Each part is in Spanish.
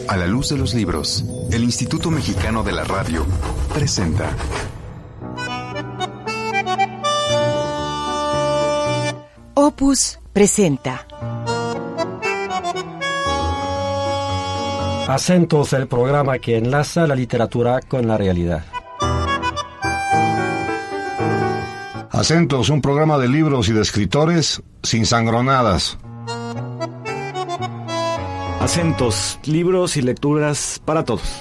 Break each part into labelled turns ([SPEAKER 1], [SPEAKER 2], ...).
[SPEAKER 1] A la luz de los libros, el Instituto Mexicano de la Radio presenta
[SPEAKER 2] Opus presenta
[SPEAKER 3] Acentos, el programa que enlaza la literatura con la realidad.
[SPEAKER 4] Acentos, un programa de libros y de escritores sin sangronadas.
[SPEAKER 5] Acentos, libros y lecturas para todos.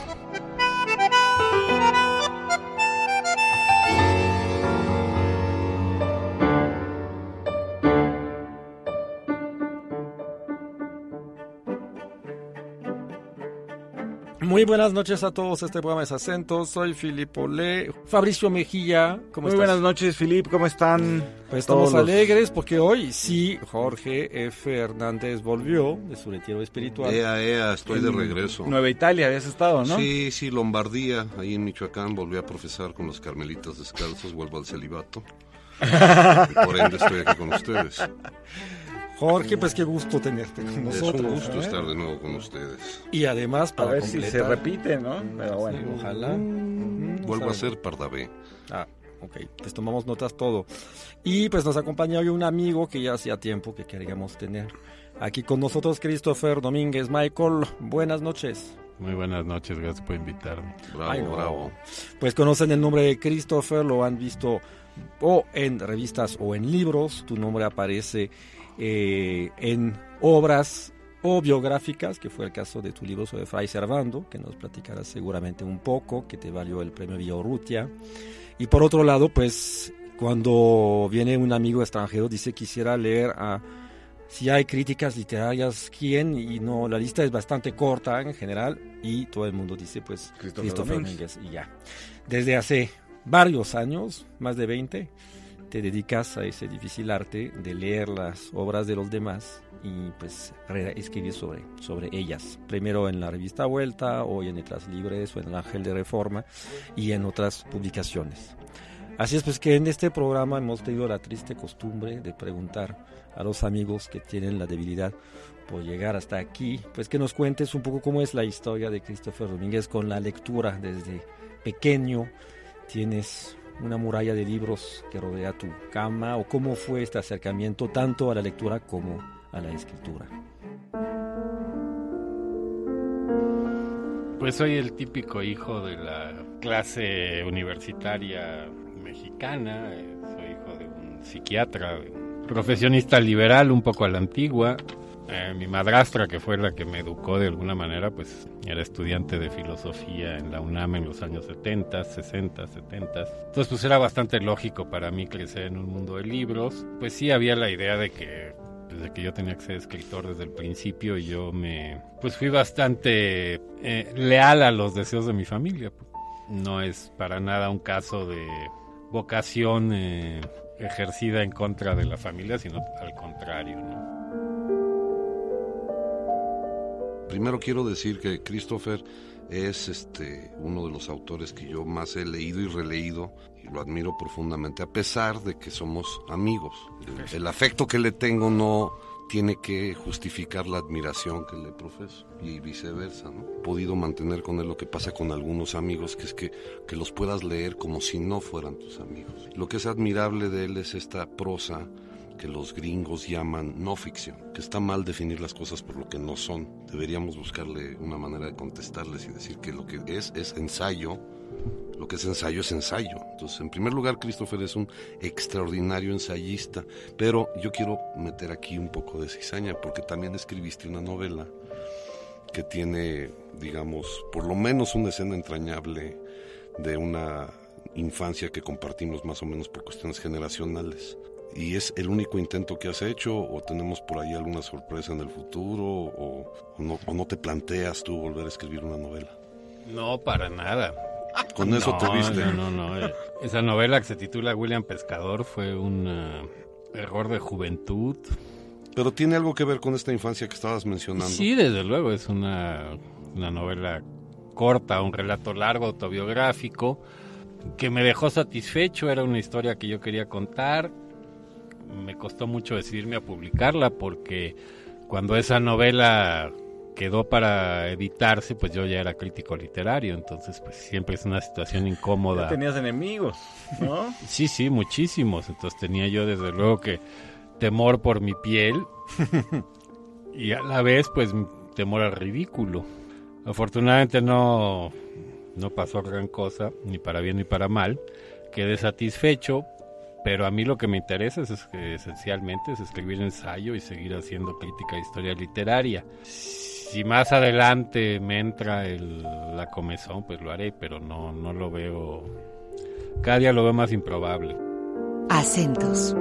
[SPEAKER 3] Muy buenas noches a todos, este programa es Acentos, soy Filipo Le, Fabricio Mejía, ¿cómo estás?
[SPEAKER 5] Muy buenas noches, Filip, ¿cómo están?
[SPEAKER 3] Pues estamos alegres porque hoy sí, Jorge F. Hernández volvió de su retiro espiritual.
[SPEAKER 4] Estoy de regreso.
[SPEAKER 5] Nueva Italia habías estado, ¿no?
[SPEAKER 4] Sí, Lombardía, ahí en Michoacán, volví a profesar con los carmelitas descalzos, vuelvo al celibato. Por ende estoy aquí con ustedes.
[SPEAKER 3] Jorge, pues qué gusto tenerte con nosotros.
[SPEAKER 4] Es un gusto estar de nuevo con ustedes.
[SPEAKER 3] Y además para
[SPEAKER 5] a ver
[SPEAKER 3] completar...
[SPEAKER 5] si se repite, ¿no? Pero bueno.
[SPEAKER 3] Sí, ojalá.
[SPEAKER 4] Vuelvo a ser Pardavé.
[SPEAKER 3] Ah, ok, pues tomamos notas todo. Y pues nos acompaña hoy un amigo que ya hacía tiempo que queríamos tener aquí con nosotros, Christopher Domínguez. Michael, buenas noches.
[SPEAKER 6] Muy buenas noches, gracias por invitarme.
[SPEAKER 4] Bravo.
[SPEAKER 3] Pues conocen el nombre de Christopher, lo han visto o en revistas o en libros. Tu nombre aparece en obras o biográficas, que fue el caso de tu libro sobre Fray Servando, que nos platicarás seguramente un poco, que te valió el premio Villaurrutia. Y por otro lado, pues cuando viene un amigo extranjero, dice quisiera leer si hay críticas literarias, ¿quién? Y no, la lista es bastante corta en general, y todo el mundo dice pues Christopher Domínguez, y ya. Desde hace varios años, más de 20, te dedicas a ese difícil arte de leer las obras de los demás y pues escribir sobre ellas. Primero en la revista Vuelta, hoy en Letras Libres o en el Ángel de Reforma y en otras publicaciones. Así es pues que en este programa hemos tenido la triste costumbre de preguntar a los amigos que tienen la debilidad por llegar hasta aquí, pues que nos cuentes un poco cómo es la historia de Christopher Domínguez con la lectura. Desde pequeño tienes una muralla de libros que rodea tu cama, o cómo fue este acercamiento tanto a la lectura como a la escritura.
[SPEAKER 6] Pues soy el típico hijo de la clase universitaria mexicana, soy hijo de un psiquiatra, profesionista liberal, un poco a la antigua. Mi madrastra, que fue la que me educó de alguna manera, pues era estudiante de filosofía en la UNAM en los años 70, 60, 70. Entonces pues era bastante lógico para mí crecer en un mundo de libros. Pues sí había la idea de que yo tenía que ser escritor desde el principio, y yo pues fui bastante leal a los deseos de mi familia. No es para nada un caso de vocación ejercida en contra de la familia, sino al contrario, ¿no?
[SPEAKER 4] Primero quiero decir que Christopher es uno de los autores que yo más he leído y releído, y lo admiro profundamente, a pesar de que somos amigos. El afecto que le tengo no tiene que justificar la admiración que le profeso, y viceversa, ¿no? He podido mantener con él lo que pasa con algunos amigos, que es que los puedas leer como si no fueran tus amigos. Lo que es admirable de él es esta prosa que los gringos llaman no ficción, que está mal definir las cosas por lo que no son. Deberíamos buscarle una manera de contestarles y decir que lo que es ensayo, lo que es ensayo es ensayo. Entonces, en primer lugar, Christopher es un extraordinario ensayista, pero yo quiero meter aquí un poco de cizaña, porque también escribiste una novela que tiene, digamos, por lo menos una escena entrañable de una infancia que compartimos más o menos por cuestiones generacionales. ¿Y es el único intento que has hecho, o tenemos por ahí alguna sorpresa en el futuro, o no te planteas tú volver a escribir una novela?
[SPEAKER 6] No, para nada.
[SPEAKER 4] Con eso te viste.
[SPEAKER 6] No. Esa novela que se titula William Pescador fue un error de juventud.
[SPEAKER 4] Pero tiene algo que ver con esta infancia que estabas mencionando.
[SPEAKER 6] Sí, desde luego, es una novela corta, un relato largo, autobiográfico, que me dejó satisfecho. Era una historia que yo quería contar. Me costó mucho decidirme a publicarla, porque cuando esa novela quedó para editarse, pues yo ya era crítico literario, entonces pues siempre es una situación incómoda.
[SPEAKER 7] Ya tenías enemigos, ¿no?
[SPEAKER 6] Sí, muchísimos. Entonces tenía yo desde luego que temor por mi piel y a la vez pues temor al ridículo. Afortunadamente no pasó gran cosa, ni para bien ni para mal. Quedé satisfecho, pero a mí lo que me interesa es que esencialmente es escribir ensayo y seguir haciendo crítica de historia literaria. Si más adelante me entra la comezón, pues lo haré, pero no lo veo, cada día lo veo más improbable.
[SPEAKER 2] Acentos.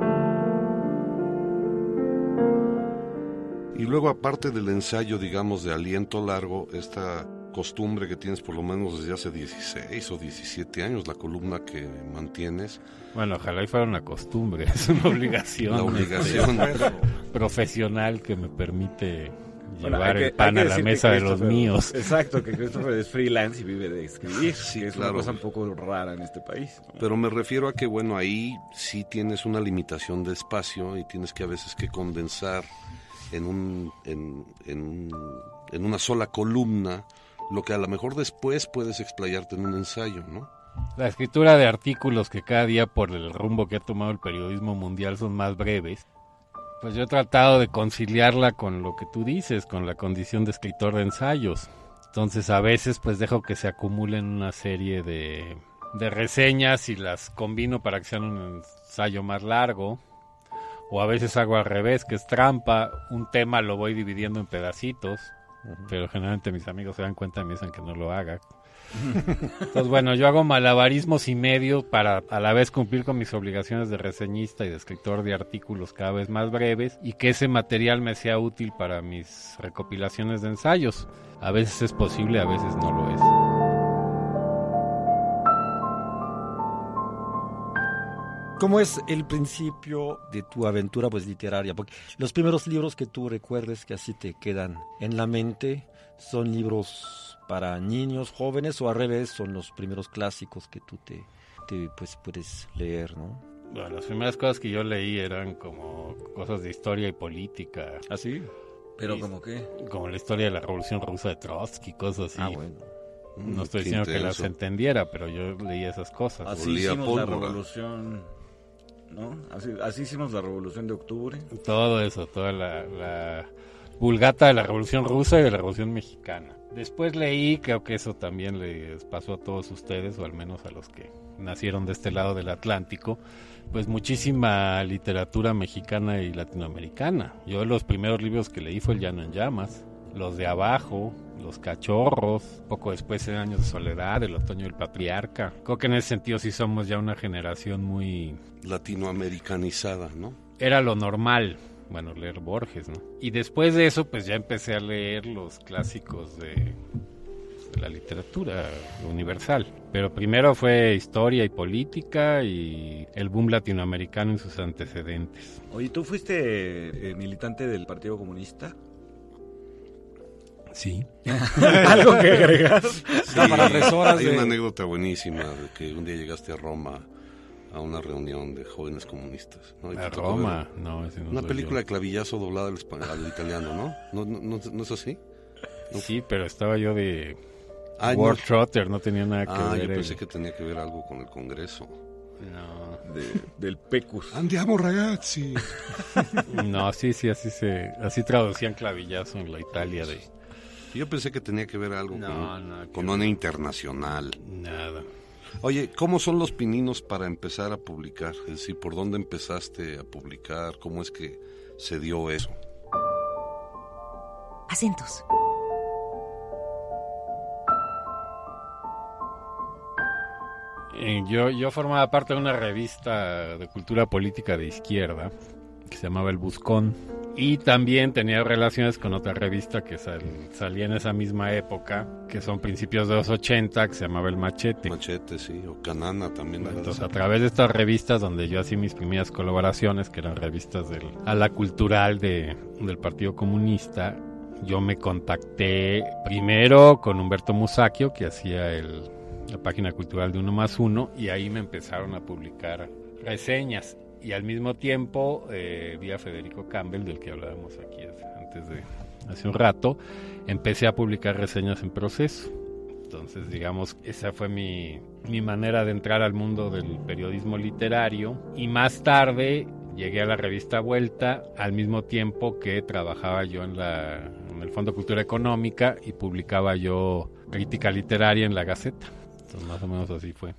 [SPEAKER 4] Y luego, aparte del ensayo, digamos, de aliento largo, esta costumbre que tienes por lo menos desde hace 16 o 17 años, la columna que mantienes.
[SPEAKER 6] Bueno, ojalá y fuera una costumbre, es una obligación.
[SPEAKER 4] La obligación
[SPEAKER 6] profesional que me permite llevar el pan a la mesa de los míos.
[SPEAKER 7] Exacto, que Christopher es freelance y vive de escribir.
[SPEAKER 4] Sí,
[SPEAKER 7] que es
[SPEAKER 4] claro.
[SPEAKER 7] una cosa un poco rara en este país, ¿no?
[SPEAKER 4] Pero me refiero a que, bueno, ahí sí tienes una limitación de espacio y tienes que a veces que condensar en una sola columna lo que a lo mejor después puedes explayarte en un ensayo, ¿no?
[SPEAKER 6] La escritura de artículos que cada día por el rumbo que ha tomado el periodismo mundial son más breves, pues yo he tratado de conciliarla con lo que tú dices, con la condición de escritor de ensayos. Entonces a veces pues dejo que se acumulen una serie de reseñas y las combino para que sean un ensayo más largo. O a veces hago al revés, que es trampa, un tema lo voy dividiendo en pedacitos, pero generalmente mis amigos se dan cuenta y me dicen que no lo haga. Entonces bueno, yo hago malabarismos y medio para a la vez cumplir con mis obligaciones de reseñista y de escritor de artículos cada vez más breves y que ese material me sea útil para mis recopilaciones de ensayos. A veces es posible, a veces no lo es.
[SPEAKER 3] ¿Cómo es el principio de tu aventura pues literaria? Porque los primeros libros que tú recuerdes que así te quedan en la mente son libros para niños, jóvenes, o al revés son los primeros clásicos que tú te pues puedes leer, ¿no?
[SPEAKER 6] Bueno, las primeras cosas que yo leí eran como cosas de historia y política.
[SPEAKER 3] ¿Ah, sí?
[SPEAKER 7] ¿Pero como qué?
[SPEAKER 6] Como la historia de la Revolución Rusa de Trotsky, cosas así.
[SPEAKER 3] Ah, bueno.
[SPEAKER 6] No estoy diciendo que las entendiera, pero yo leí esas cosas.
[SPEAKER 7] Así hicimos la revolución, ¿no? Así hicimos la revolución de octubre.
[SPEAKER 6] Todo eso, toda la vulgata de la Revolución Rusa y de la Revolución Mexicana. Después leí, creo que eso también les pasó a todos ustedes, o al menos a los que nacieron de este lado del Atlántico, pues muchísima literatura mexicana y latinoamericana. Yo los primeros libros que leí fue El Llano en Llamas, Los de Abajo, Los Cachorros, poco después en Años de Soledad, El Otoño del Patriarca. Creo que en ese sentido sí somos ya una generación muy
[SPEAKER 4] latinoamericanizada, ¿no?
[SPEAKER 6] Era lo normal, bueno, leer Borges, ¿no? Y después de eso, pues ya empecé a leer los clásicos de la literatura universal. Pero primero fue historia y política y el boom latinoamericano y sus antecedentes.
[SPEAKER 7] Oye, ¿tú fuiste militante del Partido Comunista?
[SPEAKER 6] Sí.
[SPEAKER 7] ¿Algo que agregas?
[SPEAKER 4] Sí, hay una anécdota buenísima de que un día llegaste a Roma a una reunión de jóvenes comunistas, ¿no?
[SPEAKER 6] ¿A Roma? No, ese no.
[SPEAKER 4] Una película de Clavillazo doblada al italiano, ¿no? ¿No es así?
[SPEAKER 6] ¿No? Sí, pero estaba yo de World Trotter, no tenía nada que ver.
[SPEAKER 4] Yo pensé que tenía que ver algo con el Congreso.
[SPEAKER 6] No.
[SPEAKER 7] Del Pecus.
[SPEAKER 4] Andiamo ragazzi.
[SPEAKER 6] No, sí, así traducían Clavillazo en la Italia de...
[SPEAKER 4] Yo pensé que tenía que ver algo con una internacional.
[SPEAKER 6] Nada.
[SPEAKER 4] Oye, ¿cómo son los pininos para empezar a publicar? Es decir, ¿por dónde empezaste a publicar? ¿Cómo es que se dio eso?
[SPEAKER 2] Acentos.
[SPEAKER 6] Yo formaba parte de una revista de cultura política de izquierda que se llamaba El Buscón, y también tenía relaciones con otra revista que salía en esa misma época, que son principios de los 80, que se llamaba El Machete.
[SPEAKER 4] Machete, sí, o Canana también.
[SPEAKER 6] Entonces, a través de estas revistas donde yo hacía mis primeras colaboraciones, que eran revistas a la cultural del Partido Comunista, yo me contacté primero con Humberto Musacchio, que hacía la página cultural de 1+1, y ahí me empezaron a publicar reseñas. Y al mismo tiempo vi a Federico Campbell, del que hablábamos aquí antes hace un rato, empecé a publicar reseñas en Proceso. Entonces, digamos, esa fue mi manera de entrar al mundo del periodismo literario. Y más tarde llegué a la revista Vuelta, al mismo tiempo que trabajaba yo en el Fondo de Cultura Económica y publicaba yo crítica literaria en La Gaceta. Entonces, más o menos así fue.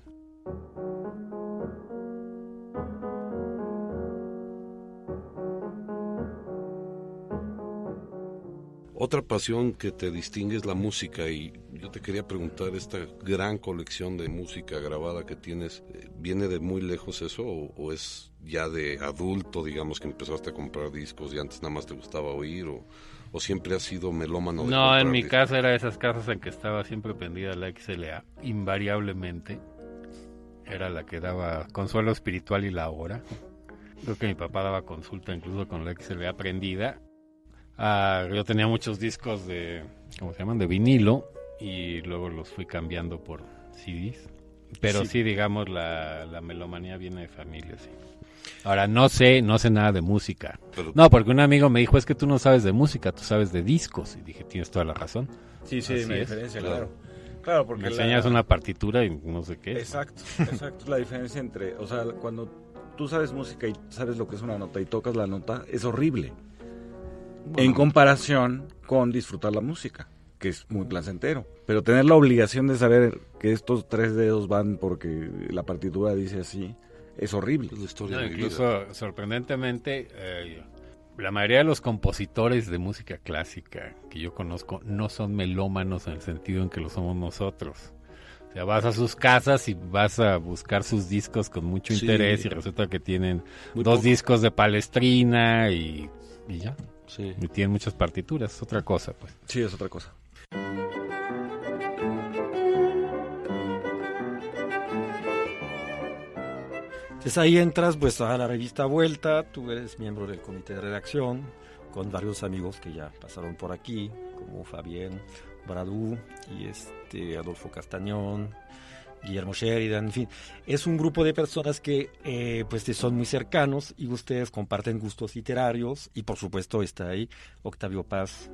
[SPEAKER 4] Otra pasión que te distingue es la música, y yo te quería preguntar, esta gran colección de música grabada que tienes, ¿viene de muy lejos eso o es ya de adulto, digamos, que empezaste a comprar discos y antes nada más te gustaba oír, o siempre has sido melómano?
[SPEAKER 6] No, en mi casa era de esas casas en que estaba siempre prendida la XLA, invariablemente. Era la que daba consuelo espiritual y la hora. Creo que mi papá daba consulta incluso con la XLA prendida. Yo tenía muchos discos de, ¿cómo se llaman? De vinilo, y luego los fui cambiando por CDs. Pero sí, digamos, la melomanía viene de familia, sí. Ahora, no sé nada de música. No, porque un amigo me dijo, es que tú no sabes de música, tú sabes de discos. Y dije, tienes toda la razón.
[SPEAKER 7] Sí,
[SPEAKER 6] Así
[SPEAKER 7] hay una
[SPEAKER 6] es.
[SPEAKER 7] diferencia, claro. Claro, porque
[SPEAKER 6] me enseñas una partitura y no sé qué.
[SPEAKER 7] Exacto, es la diferencia entre, o sea, cuando tú sabes música y sabes lo que es una nota y tocas la nota, es horrible. Bueno, en comparación con disfrutar la música, que es muy placentero. Pero tener la obligación de saber que estos 3 dedos van porque la partitura dice así, es horrible.
[SPEAKER 4] Es la historia de mi
[SPEAKER 6] incluso,
[SPEAKER 4] vida.
[SPEAKER 6] sorprendentemente, la mayoría de los compositores de música clásica que yo conozco no son melómanos en el sentido en que lo somos nosotros. O sea, vas a sus casas y vas a buscar sus discos con mucho interés y resulta que tienen
[SPEAKER 4] muy
[SPEAKER 6] 2
[SPEAKER 4] poco.
[SPEAKER 6] discos de Palestrina y ya.
[SPEAKER 4] Sí.
[SPEAKER 6] Y tienen muchas partituras, es otra cosa, pues.
[SPEAKER 7] Sí, es otra cosa.
[SPEAKER 3] Entonces ahí entras pues a la revista Vuelta, tú eres miembro del comité de redacción, con varios amigos que ya pasaron por aquí, como Fabián Bradú y Adolfo Castañón, Guillermo Sheridan, en fin. Es un grupo de personas que pues te son muy cercanos y ustedes comparten gustos literarios, y por supuesto está ahí Octavio Paz,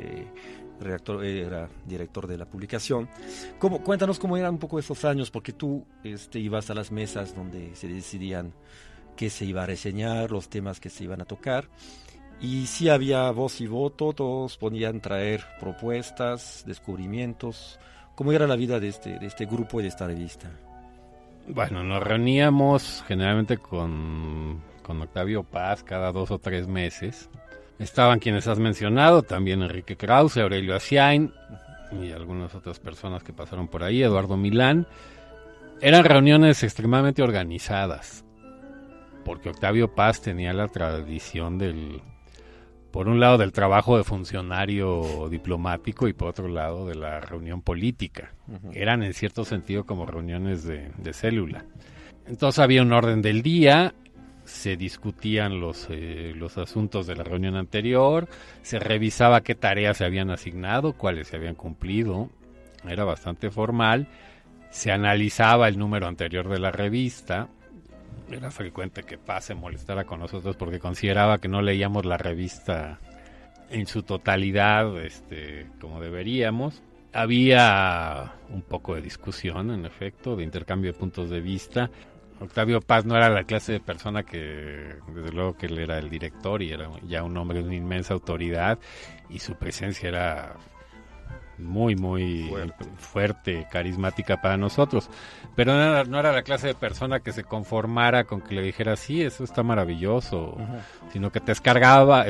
[SPEAKER 3] era director de la publicación. Cuéntanos cómo eran un poco esos años, porque tú ibas a las mesas donde se decidían qué se iba a reseñar, los temas que se iban a tocar, y sí había voz y voto, todos podían traer propuestas, descubrimientos. ¿Cómo era la vida de este grupo y de esta revista?
[SPEAKER 6] Bueno, nos reuníamos generalmente con Octavio Paz cada 2 o 3 meses. Estaban quienes has mencionado, también Enrique Krause, Aurelio Asiain y algunas otras personas que pasaron por ahí, Eduardo Milán. Eran reuniones extremadamente organizadas, porque Octavio Paz tenía la tradición por un lado del trabajo de funcionario diplomático y por otro lado de la reunión política. Eran en cierto sentido como reuniones de célula. Entonces había un orden del día, se discutían los asuntos de la reunión anterior, se revisaba qué tareas se habían asignado, cuáles se habían cumplido, era bastante formal, se analizaba el número anterior de la revista. Era frecuente que Paz se molestara con nosotros porque consideraba que no leíamos la revista en su totalidad como deberíamos. Había un poco de discusión, en efecto, de intercambio de puntos de vista. Octavio Paz no era la clase de persona que, desde luego que él era el director y era ya un hombre de una inmensa autoridad, y su presencia era muy, muy fuerte, carismática para nosotros. Pero no era la clase de persona que se conformara con que le dijera, sí, eso está maravilloso, sino que te escarbaba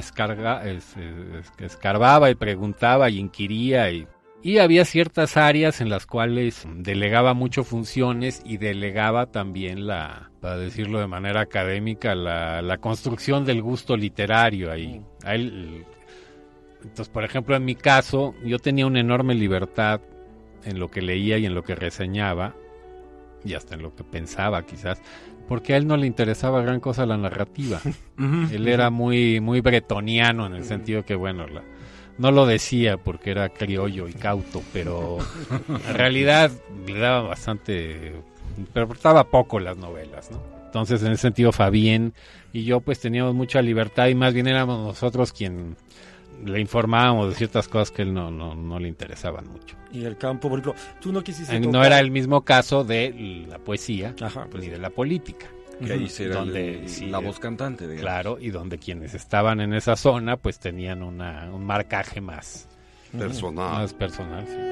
[SPEAKER 6] y preguntaba y inquiría, y había ciertas áreas en las cuales delegaba mucho funciones y delegaba también para decirlo de manera académica, la construcción del gusto literario ahí. A él, entonces, por ejemplo, en mi caso, yo tenía una enorme libertad en lo que leía y en lo que reseñaba, y hasta en lo que pensaba quizás, porque a él no le interesaba gran cosa la narrativa. Él era muy, muy bretoniano en el sentido que, bueno, no lo decía porque era criollo y cauto, pero en realidad le daba bastante, pero importaba poco las novelas, ¿no? Entonces, en ese sentido, Fabián y yo pues teníamos mucha libertad, y más bien éramos nosotros quien le informábamos de ciertas cosas que él no le interesaban mucho.
[SPEAKER 3] Y el campo, por ejemplo, tú no quisiste
[SPEAKER 6] No
[SPEAKER 3] tocar...
[SPEAKER 6] era el mismo caso de la poesía,
[SPEAKER 3] Ajá, pues
[SPEAKER 6] ni
[SPEAKER 3] sí.
[SPEAKER 6] de la política.
[SPEAKER 7] Que ahí será
[SPEAKER 6] Donde, sí,
[SPEAKER 7] la voz cantante, digamos.
[SPEAKER 6] Claro, y donde quienes estaban en esa zona pues tenían un marcaje más personal. Sí.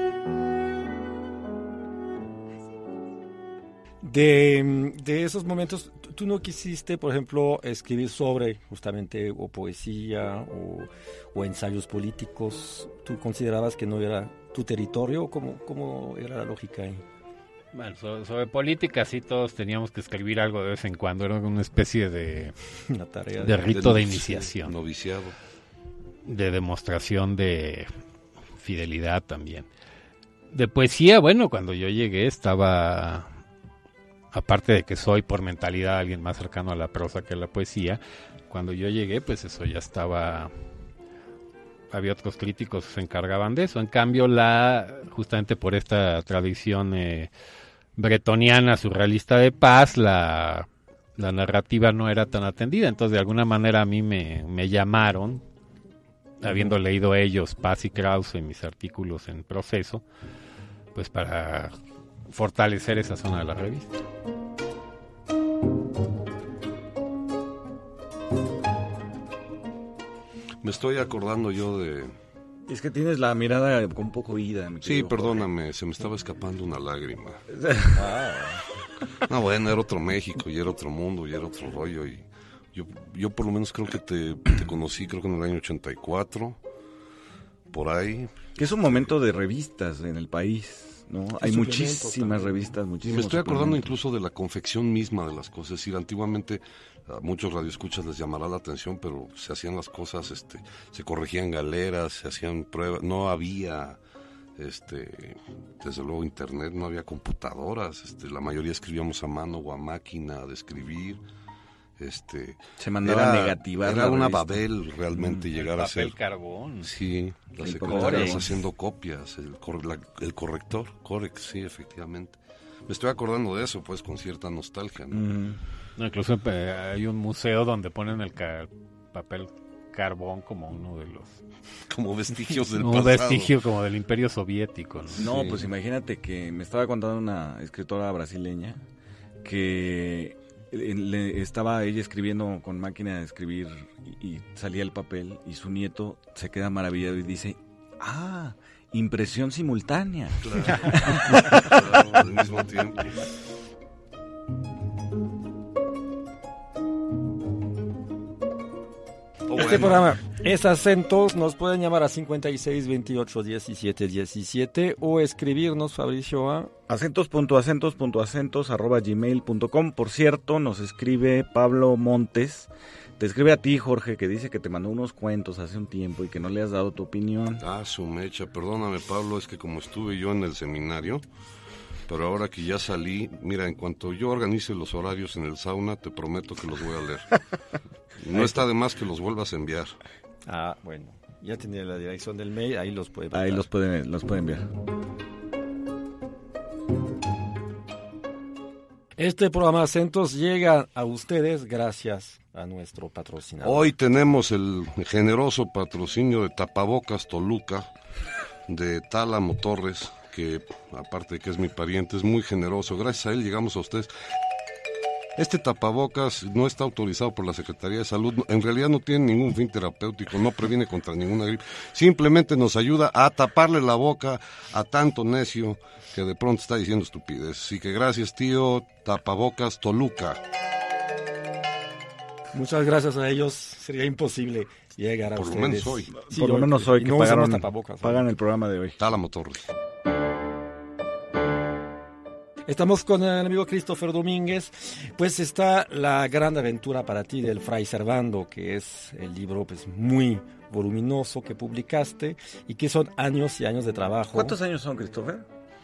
[SPEAKER 3] De esos momentos, tú no quisiste, por ejemplo, escribir sobre justamente o poesía o ensayos políticos. ¿Tú considerabas que no era tu territorio? ¿Cómo era la lógica ahí?
[SPEAKER 6] Bueno, sobre política sí todos teníamos que escribir algo de vez en cuando, era una especie de
[SPEAKER 3] La tarea
[SPEAKER 6] de rito de iniciación,
[SPEAKER 4] noviciado.
[SPEAKER 6] de demostración de fidelidad también. De poesía, bueno, cuando yo llegué estaba, aparte de que soy por mentalidad alguien más cercano a la prosa que a la poesía, cuando yo llegué pues eso ya estaba, había otros críticos que se encargaban de eso. En cambio justamente por esta tradición bretoniana surrealista de paz, la narrativa no era tan atendida, entonces de alguna manera a mí me llamaron, habiendo leído ellos Paz y Krause en mis artículos en Proceso, pues para fortalecer esa zona de la revista.
[SPEAKER 4] Me estoy acordando yo de...
[SPEAKER 7] Es que tienes la mirada con un poco ida. mi
[SPEAKER 4] Sí,
[SPEAKER 7] querido
[SPEAKER 4] perdóname, se me estaba escapando una lágrima. No, bueno, era otro México y era otro mundo y era otro rollo. Y yo por lo menos creo que te conocí, creo que en el año 84, por ahí.
[SPEAKER 7] Que es un momento de revistas en el país, ¿no? Hay muchísimas revistas, muchísimas.
[SPEAKER 4] Me estoy acordando incluso de la confección misma de las cosas. Es decir, antiguamente a muchos radioescuchas les llamará la atención, pero se hacían las cosas, se corregían galeras, se hacían pruebas, no había, desde luego internet, no había computadoras, la mayoría escribíamos a mano o a máquina de escribir.
[SPEAKER 7] Se mandaba negativar.
[SPEAKER 4] Era una Babel realmente llegar a ser.
[SPEAKER 6] Papel carbón.
[SPEAKER 4] Sí, las secretarias haciendo copias, el corrector, Corex, sí, efectivamente. Me estoy acordando de eso, pues, con cierta nostalgia, ¿no?
[SPEAKER 6] No, incluso hay un museo donde ponen el papel carbón como uno de los...
[SPEAKER 4] Como vestigios del
[SPEAKER 6] un
[SPEAKER 4] pasado.
[SPEAKER 6] vestigio como del Imperio Soviético, ¿no?
[SPEAKER 7] No,
[SPEAKER 4] Sí.
[SPEAKER 7] pues imagínate que me estaba contando una escritora brasileña que estaba ella escribiendo con máquina de escribir y salía el papel y su nieto se queda maravillado y dice, impresión simultánea.
[SPEAKER 4] Claro, al mismo tiempo.
[SPEAKER 3] Este programa es Acentos, nos pueden llamar a 56 28 17 17 o escribirnos, Fabricio, a
[SPEAKER 7] acentos.acentos.acentos@gmail.com. Por cierto, nos escribe Pablo Montes, te escribe a ti, Jorge, que dice que te mandó unos cuentos hace un tiempo y que no le has dado tu opinión.
[SPEAKER 4] Su mecha, perdóname, Pablo, es que como estuve yo en el seminario, pero ahora que ya salí, mira, en cuanto yo organice los horarios en el sauna, te prometo que los voy a leer. No está de más que los vuelvas a enviar.
[SPEAKER 3] bueno, ya tenía la dirección del mail, ahí los puede
[SPEAKER 7] Ahí los pueden enviar.
[SPEAKER 3] Este programa Acentos llega a ustedes gracias a nuestro patrocinador.
[SPEAKER 4] Hoy tenemos el generoso patrocinio de Tapabocas Toluca, de Tálamo Torres, que aparte de que es mi pariente, es muy generoso. Gracias a él llegamos a ustedes. Este tapabocas no está autorizado por la Secretaría de Salud, en realidad no tiene ningún fin terapéutico, no previene contra ninguna gripe, simplemente nos ayuda a taparle la boca a tanto necio que de pronto está diciendo estupidez. Así que gracias, tío Tapabocas Toluca.
[SPEAKER 3] Muchas gracias a ellos, sería imposible llegar a
[SPEAKER 4] Por lo
[SPEAKER 3] ustedes.
[SPEAKER 4] menos hoy.
[SPEAKER 3] Sí,
[SPEAKER 7] Por lo menos hoy que
[SPEAKER 3] no usamos
[SPEAKER 7] pagan
[SPEAKER 3] tapabocas.
[SPEAKER 7] el programa de hoy.
[SPEAKER 4] Tálamo Torres.
[SPEAKER 3] Estamos con el amigo Christopher Domínguez. Pues está la gran aventura para ti del Fray Servando, que es el libro pues muy voluminoso que publicaste y que son años y años de trabajo.
[SPEAKER 7] ¿Cuántos años son, Christopher?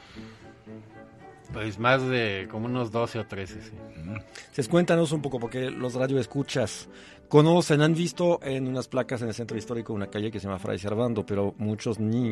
[SPEAKER 6] Pues más de como unos 12 o 13, sí.
[SPEAKER 3] Entonces, cuéntanos un poco, porque los radioescuchas conocen, han visto en unas placas en el centro histórico una calle que se llama Fray Servando, pero muchos ni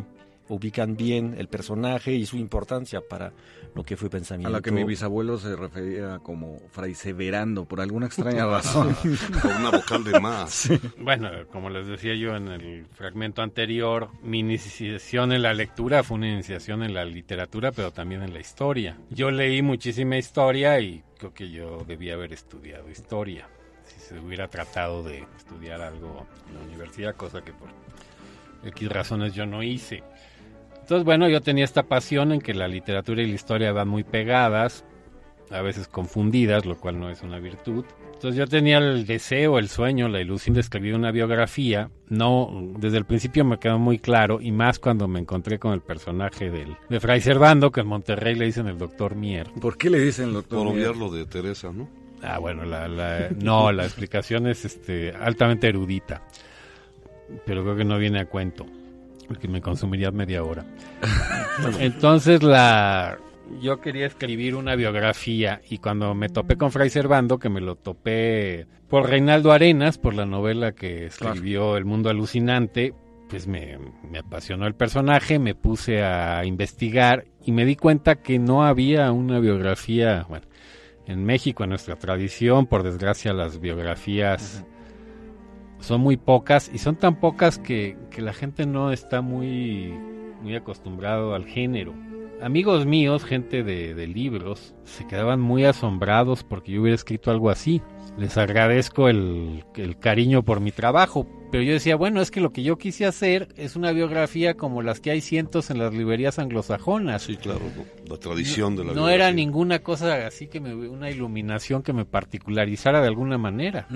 [SPEAKER 3] ubican bien el personaje y su importancia para lo que fue pensamiento.
[SPEAKER 7] A la que mi bisabuelo se refería como Fray Severando, por alguna extraña razón.
[SPEAKER 4] Por una vocal de más.
[SPEAKER 7] Sí.
[SPEAKER 6] Bueno, como les decía yo en el fragmento anterior, mi iniciación en la lectura fue una iniciación en la literatura, pero también en la historia. Yo leí muchísima historia y creo que yo debía haber estudiado historia. Si se hubiera tratado de estudiar algo en la universidad, cosa que por X razones yo no hice. Entonces, bueno, yo tenía esta pasión en que la literatura y la historia van muy pegadas, a veces confundidas, lo cual no es una virtud. Entonces yo tenía el deseo, el sueño, la ilusión de escribir una biografía. No, desde el principio me quedó muy claro, y más cuando me encontré con el personaje de Fray Servando, que en Monterrey le dicen el Dr. Mier.
[SPEAKER 7] ¿Por qué le dicen el doctor
[SPEAKER 4] Por
[SPEAKER 7] Mier?
[SPEAKER 4] obviar lo de Teresa, ¿no?
[SPEAKER 6] Ah, bueno, no, la explicación es altamente erudita, pero creo que no viene a cuento, porque me consumiría media hora. Entonces yo quería escribir una biografía, y cuando me topé con Fray Servando, que me lo topé por Reinaldo Arenas, por la novela que escribió El Mundo Alucinante, pues me apasionó el personaje, me puse a investigar y me di cuenta que no había una biografía. Bueno, en México, en nuestra tradición, por desgracia, las biografías son muy pocas, y son tan pocas que la gente no está muy acostumbrado al género. Amigos míos, gente de libros, se quedaban muy asombrados porque yo hubiera escrito algo así. Les agradezco el cariño por mi trabajo, pero yo decía, bueno, es que lo que yo quise hacer es una biografía como las que hay cientos en las librerías anglosajonas.
[SPEAKER 4] Sí, claro, la tradición de la
[SPEAKER 6] No
[SPEAKER 4] biografía.
[SPEAKER 6] era ninguna cosa así una iluminación que me particularizara de alguna manera.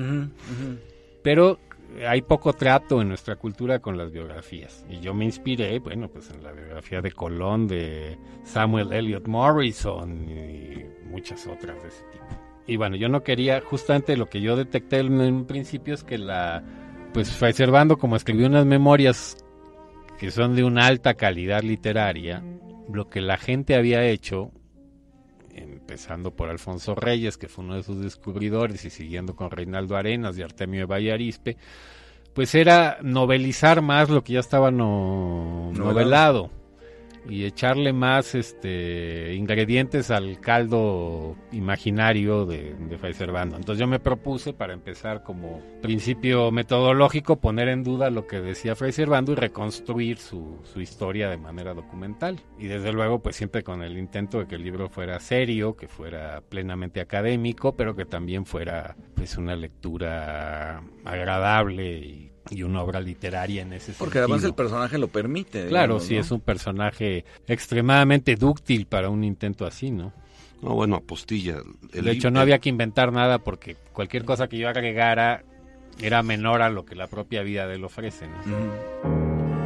[SPEAKER 6] Pero hay poco trato en nuestra cultura con las biografías, y yo me inspiré, bueno, pues en la biografía de Colón, de Samuel Eliot Morrison y muchas otras de ese tipo. Y bueno, yo no quería, justamente lo que yo detecté en un principio es que pues Fray Servando, como escribió unas memorias que son de una alta calidad literaria, lo que la gente había hecho, empezando por Alfonso Reyes, que fue uno de sus descubridores, y siguiendo con Reinaldo Arenas y Artemio de Valle Arizpe, pues era novelizar más lo que ya estaba novelado, y echarle más ingredientes al caldo imaginario de Fray Servando. Entonces yo me propuse, para empezar como principio metodológico, poner en duda lo que decía Fray Servando y reconstruir su historia de manera documental. Y desde luego, pues siempre con el intento de que el libro fuera serio, que fuera plenamente académico, pero que también fuera pues una lectura agradable y una obra literaria en ese sentido.
[SPEAKER 7] Porque además el personaje lo permite.
[SPEAKER 6] Claro,
[SPEAKER 7] digamos,
[SPEAKER 6] sí,
[SPEAKER 7] ¿no?
[SPEAKER 6] es un personaje extremadamente dúctil para un intento así, ¿no?
[SPEAKER 4] No, bueno, apostilla.
[SPEAKER 6] De hecho, no había que inventar nada, porque cualquier cosa que yo agregara era menor a lo que la propia vida de él ofrece, ¿no?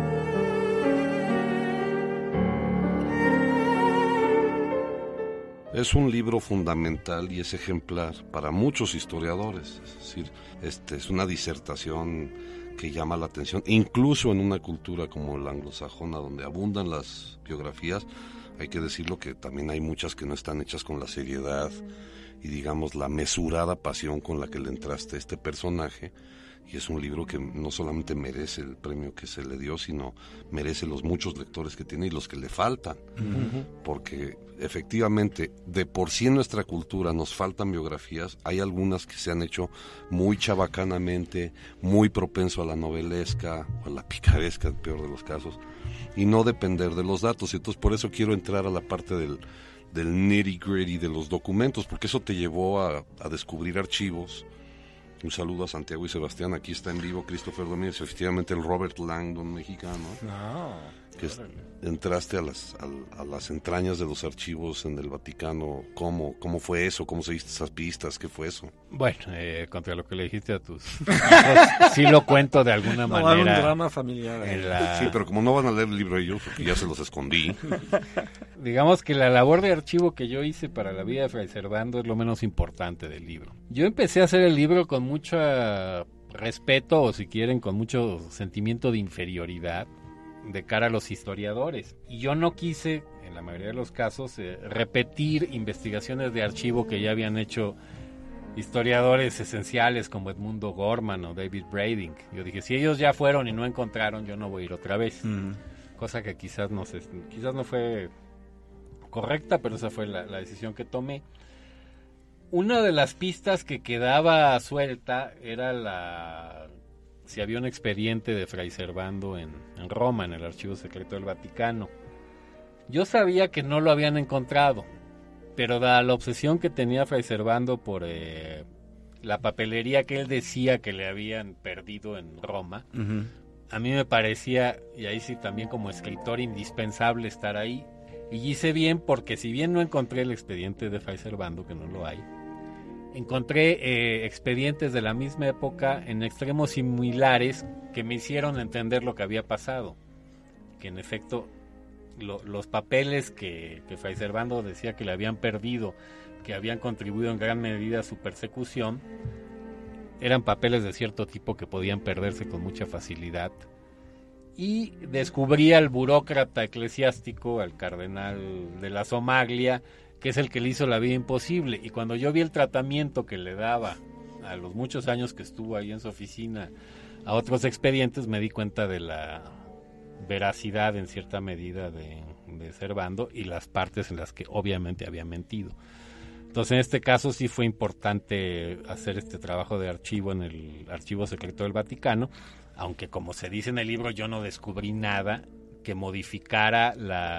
[SPEAKER 4] Es un libro fundamental y es ejemplar para muchos historiadores. Es decir, es una disertación que llama la atención, incluso en una cultura como la anglosajona, donde abundan las biografías. Hay que decirlo que también hay muchas que no están hechas con la seriedad y, digamos, la mesurada pasión con la que le entraste a este personaje. Y es un libro que no solamente merece el premio que se le dio, sino merece los muchos lectores que tiene y los que le faltan. Porque efectivamente, de por sí en nuestra cultura nos faltan biografías. Hay algunas que se han hecho muy chabacanamente, muy propenso a la novelesca o a la picaresca, en el peor de los casos, y no depender de los datos. Y entonces por eso quiero entrar a la parte del nitty-gritty de los documentos, porque eso te llevó a descubrir archivos. Un saludo a Santiago y Sebastián. Aquí está en vivo Christopher Domínguez, efectivamente el Robert Langdon mexicano. Que entraste a las entrañas de los archivos en el Vaticano. ¿Cómo fue eso? ¿Cómo seguiste esas pistas? ¿Qué fue eso?
[SPEAKER 6] Bueno, contra lo que le dijiste a tus hijos, sí lo cuento de alguna manera.
[SPEAKER 3] Un drama familiar.
[SPEAKER 4] Sí, pero como no van a leer el libro ellos, porque ya se los escondí.
[SPEAKER 6] Digamos que la labor de archivo que yo hice para la vida de Fray Servando es lo menos importante del libro. Yo empecé a hacer el libro con mucho respeto, o si quieren, con mucho sentimiento de inferioridad de cara a los historiadores. Y yo no quise, en la mayoría de los casos, repetir investigaciones de archivo que ya habían hecho historiadores esenciales como Edmundo Gorman o David Brading. Yo dije, si ellos ya fueron y no encontraron, yo no voy a ir otra vez. cosa que quizás no fue correcta, pero esa fue la decisión que tomé. Una de las pistas que quedaba suelta era si había un expediente de Fray Servando en Roma, en el Archivo Secreto del Vaticano. Yo sabía que no lo habían encontrado, pero dada la obsesión que tenía Fray Servando por la papelería que él decía que le habían perdido en Roma, uh-huh. A mí me parecía, y ahí sí también como escritor, indispensable estar ahí. Y hice bien porque si bien no encontré el expediente de Fray Servando, que no lo hay, encontré expedientes de la misma época en extremos similares que me hicieron entender lo que había pasado. Que en efecto los papeles que Fray Servando decía que le habían perdido, que habían contribuido en gran medida a su persecución, eran papeles de cierto tipo que podían perderse con mucha facilidad. Y descubrí al burócrata eclesiástico, al cardenal de la Somaglia, que es el que le hizo la vida imposible. Y cuando yo vi el tratamiento que le daba a los muchos años que estuvo ahí en su oficina a otros expedientes, me di cuenta de la veracidad en cierta medida de Servando y las partes en las que obviamente había mentido. Entonces en este caso sí fue importante hacer este trabajo de archivo en el Archivo Secreto del Vaticano, aunque como se dice en el libro yo no descubrí nada que modificara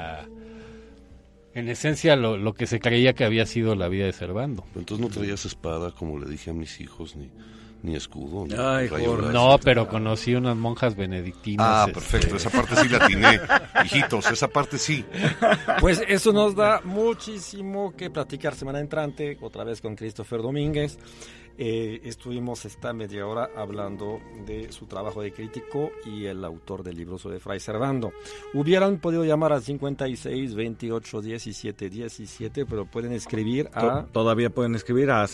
[SPEAKER 6] en esencia lo que se creía que había sido la vida de Servando.
[SPEAKER 4] Entonces no traías espada, como le dije a mis hijos, ni escudo.
[SPEAKER 7] Ay,
[SPEAKER 6] no, pero conocí unas monjas benedictinas.
[SPEAKER 4] Perfecto, esa parte sí la atiné, hijitos, esa parte sí.
[SPEAKER 3] Pues eso nos da muchísimo que platicar semana entrante, otra vez con Christopher Domínguez. Estuvimos esta media hora hablando de su trabajo de crítico y el autor del libro sobre Fray Servando. Hubieran podido llamar al 56 28 17 17, pero pueden escribir a...
[SPEAKER 7] Todavía pueden escribir a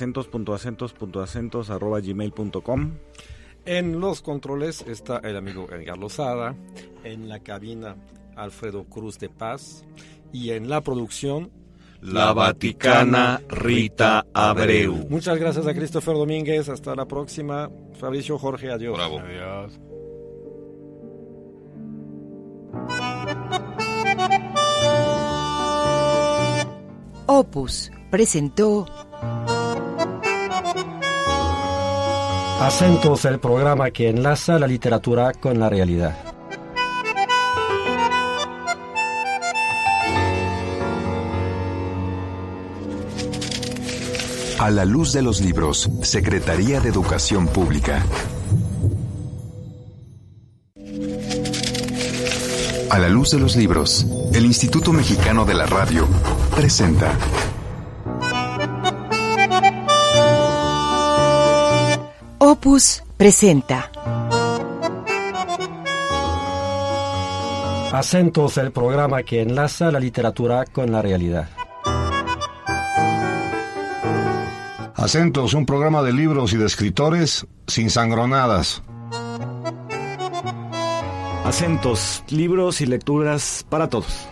[SPEAKER 7] acentos.acentos.acentos@gmail.com.
[SPEAKER 3] En los controles está el amigo Edgar Lozada, en la cabina Alfredo Cruz de Paz y en la producción
[SPEAKER 7] la Vaticana Rita Abreu.
[SPEAKER 3] Muchas gracias a Christopher Domínguez. Hasta la próxima. Fabricio, Jorge, adiós.
[SPEAKER 4] Bravo.
[SPEAKER 6] Adiós.
[SPEAKER 2] Opus presentó
[SPEAKER 3] Acentos, el programa que enlaza la literatura con la realidad.
[SPEAKER 1] A la luz de los libros, Secretaría de Educación Pública. A la luz de los libros, el Instituto Mexicano de la Radio presenta
[SPEAKER 2] Opus presenta
[SPEAKER 3] Acentos, el programa que enlaza la literatura con la realidad.
[SPEAKER 8] Acentos, un programa de libros y de escritores sin sangronadas.
[SPEAKER 5] Acentos, libros y lecturas para todos.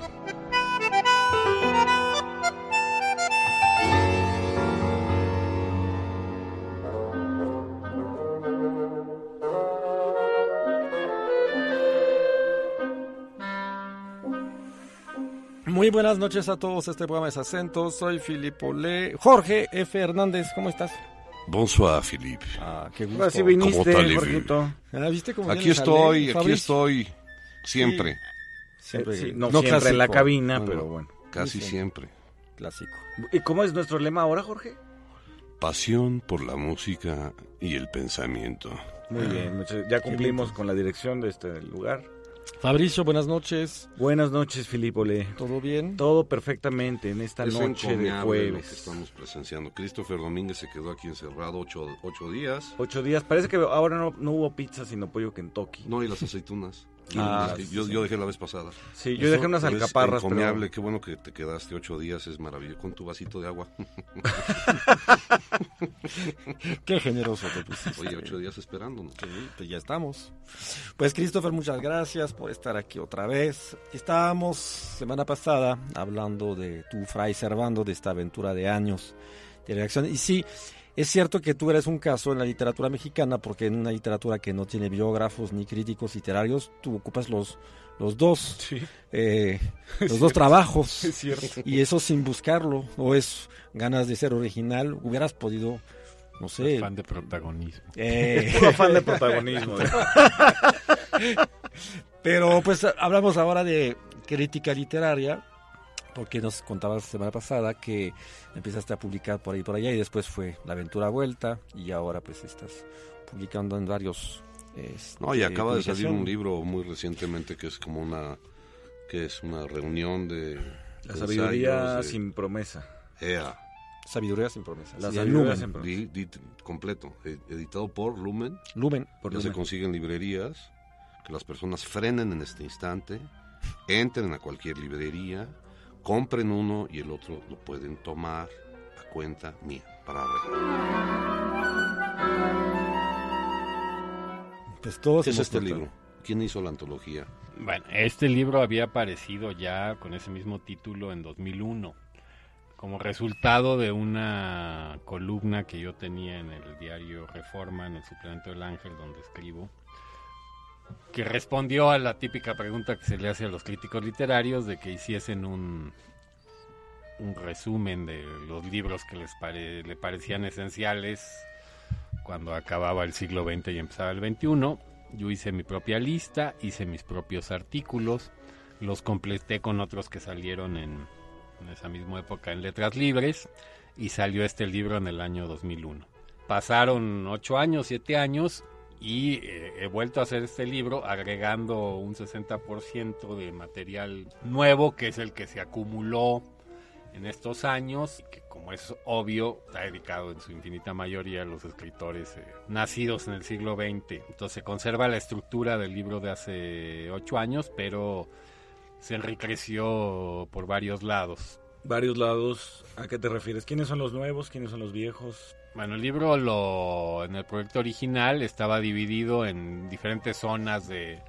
[SPEAKER 3] Muy buenas noches a todos, este programa es Acentos, soy Filipo Le. Jorge F. Hernández, ¿cómo estás?
[SPEAKER 4] Bonsoir, Philippe.
[SPEAKER 3] Qué gusto.
[SPEAKER 7] Así viniste,
[SPEAKER 4] Jorgito.
[SPEAKER 3] ¿Viste cómo
[SPEAKER 4] Aquí estoy, siempre.
[SPEAKER 3] Sí.
[SPEAKER 7] Sí, no
[SPEAKER 3] No
[SPEAKER 7] siempre
[SPEAKER 3] clásico.
[SPEAKER 7] en la cabina,
[SPEAKER 4] Bueno,
[SPEAKER 7] pero bueno.
[SPEAKER 4] Casi siempre.
[SPEAKER 3] Clásico.
[SPEAKER 7] ¿Y cómo es nuestro lema ahora, Jorge?
[SPEAKER 4] Pasión por la música y el pensamiento.
[SPEAKER 7] Muy bien, ya cumplimos con la dirección de este lugar.
[SPEAKER 3] Fabricio, buenas noches.
[SPEAKER 7] Buenas noches, Filipo Le.
[SPEAKER 3] ¿Todo bien?
[SPEAKER 7] Todo perfectamente en esta
[SPEAKER 4] Es
[SPEAKER 7] noche de
[SPEAKER 4] encomiable lo que
[SPEAKER 7] jueves.
[SPEAKER 4] estamos presenciando. Christopher Domínguez se quedó aquí encerrado 8 días.
[SPEAKER 7] 8 días. Parece que ahora no hubo pizza, sino pollo Kentucky.
[SPEAKER 4] No, y las aceitunas. Yo dejé la vez pasada.
[SPEAKER 7] Sí, yo dejé unas alcaparras.
[SPEAKER 4] Es encomiable, qué bueno que te quedaste 8 días, es maravilloso. Con tu vasito de agua.
[SPEAKER 3] Qué generoso te pusiste.
[SPEAKER 4] Oye, 8 días esperándonos.
[SPEAKER 3] Sí, pues ya estamos. Pues Christopher, muchas gracias por estar aquí otra vez. Estábamos semana pasada hablando de tu Fray Servando, de esta aventura de años de redacción. Y sí, es cierto que tú eres un caso en la literatura mexicana, porque en una literatura que no tiene biógrafos ni críticos literarios, tú ocupas los los dos,
[SPEAKER 7] Sí.
[SPEAKER 3] los dos trabajos.
[SPEAKER 7] Es cierto.
[SPEAKER 3] Y eso sin buscarlo, o es ganas de ser original, hubieras podido, no sé.
[SPEAKER 6] Afán de protagonismo.
[SPEAKER 7] Puro afán de protagonismo.
[SPEAKER 3] Pero pues hablamos ahora de crítica literaria, porque nos contabas la semana pasada que empezaste a publicar por ahí y por allá, y después fue La Aventura Vuelta, y ahora pues estás publicando en varios...
[SPEAKER 4] No, y acaba de salir un
[SPEAKER 3] publicaciones.
[SPEAKER 4] libro muy recientemente que es como una reunión de
[SPEAKER 7] La
[SPEAKER 4] de
[SPEAKER 7] sabiduría
[SPEAKER 4] ensayos de
[SPEAKER 7] sin promesa.
[SPEAKER 4] EA,
[SPEAKER 3] Sabiduría sin promesas.
[SPEAKER 7] La
[SPEAKER 3] Sí,
[SPEAKER 7] sabiduría
[SPEAKER 3] Lumen.
[SPEAKER 7] sin promesa.
[SPEAKER 4] completo, editado por Lumen.
[SPEAKER 3] Lumen.
[SPEAKER 7] Por
[SPEAKER 4] Ya se
[SPEAKER 7] Lumen.
[SPEAKER 4] consigue en librerías, que las personas frenen en este instante, entren a cualquier librería, compren uno y el otro lo pueden tomar a cuenta mía para regalar.
[SPEAKER 3] Pues todos
[SPEAKER 4] ¿Qué es
[SPEAKER 3] hemos
[SPEAKER 4] este
[SPEAKER 3] tratado.
[SPEAKER 4] libro? ¿Quién hizo la antología?
[SPEAKER 6] Bueno, este libro había aparecido ya con ese mismo título en 2001, como resultado de una columna que yo tenía en el diario Reforma, en el suplemento del Ángel, donde escribo, que respondió a la típica pregunta que se le hace a los críticos literarios de que hiciesen un resumen de los libros que le parecían esenciales cuando acababa el siglo XX y empezaba el XXI. Yo hice mi propia lista, hice mis propios artículos, los completé con otros que salieron en esa misma época en Letras Libres, y salió este libro en el año 2001. Pasaron 8 años, 7 años, y he vuelto a hacer este libro agregando un 60% de material nuevo, que es el que se acumuló en estos años, y que, como es obvio, está dedicado en su infinita mayoría a los escritores nacidos en el siglo XX. Entonces se conserva la estructura del libro de hace 8 años, pero se enriqueció por varios lados.
[SPEAKER 7] Varios lados. ¿A qué te refieres? ¿Quiénes son los nuevos? ¿Quiénes son los viejos?
[SPEAKER 6] Bueno, el libro en el proyecto original estaba dividido en diferentes zonas del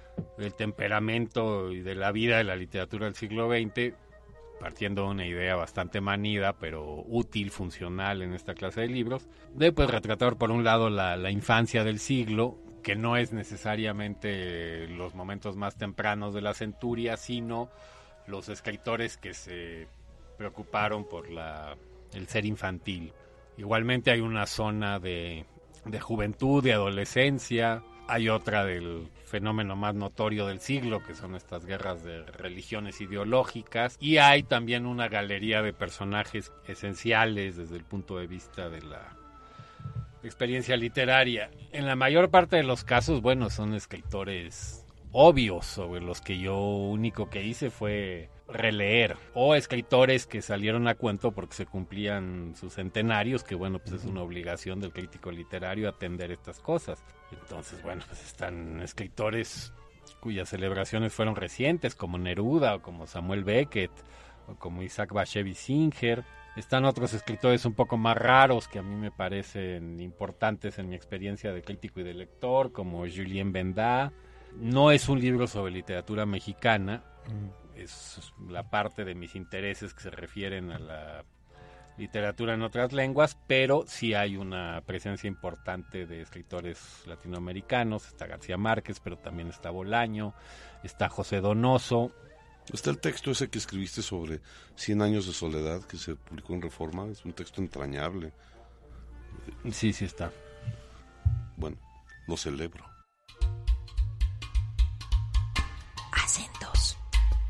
[SPEAKER 6] temperamento y de la vida de la literatura del siglo XX, partiendo de una idea bastante manida, pero útil, funcional en esta clase de libros, de pues retratar por un lado la infancia del siglo, que no es necesariamente los momentos más tempranos de la centuria, sino los escritores que se preocuparon por el ser infantil. Igualmente hay una zona de juventud, de adolescencia. Hay otra del fenómeno más notorio del siglo, que son estas guerras de religiones ideológicas. Y hay también una galería de personajes esenciales desde el punto de vista de la experiencia literaria. En la mayor parte de los casos, bueno, son escritores obvios, sobre los que yo único que hice fue releer, o escritores que salieron a cuento porque se cumplían sus centenarios, que bueno, pues es una obligación del crítico literario atender estas cosas. Entonces, bueno, pues están escritores cuyas celebraciones fueron recientes, como Neruda, o como Samuel Beckett, o como Isaac Bashevis Singer. Están otros escritores un poco más raros que a mí me parecen importantes en mi experiencia de crítico y de lector, como Julien Benda. No es un libro sobre literatura mexicana, es la parte de mis intereses que se refieren a la literatura en otras lenguas, pero sí hay una presencia importante de escritores latinoamericanos. Está García Márquez, pero también está Bolaño, está José Donoso.
[SPEAKER 4] Está el texto ese que escribiste sobre 100 años de soledad, que se publicó en Reforma, es un texto entrañable.
[SPEAKER 6] Sí está.
[SPEAKER 4] Bueno, lo celebro.
[SPEAKER 2] Acentos.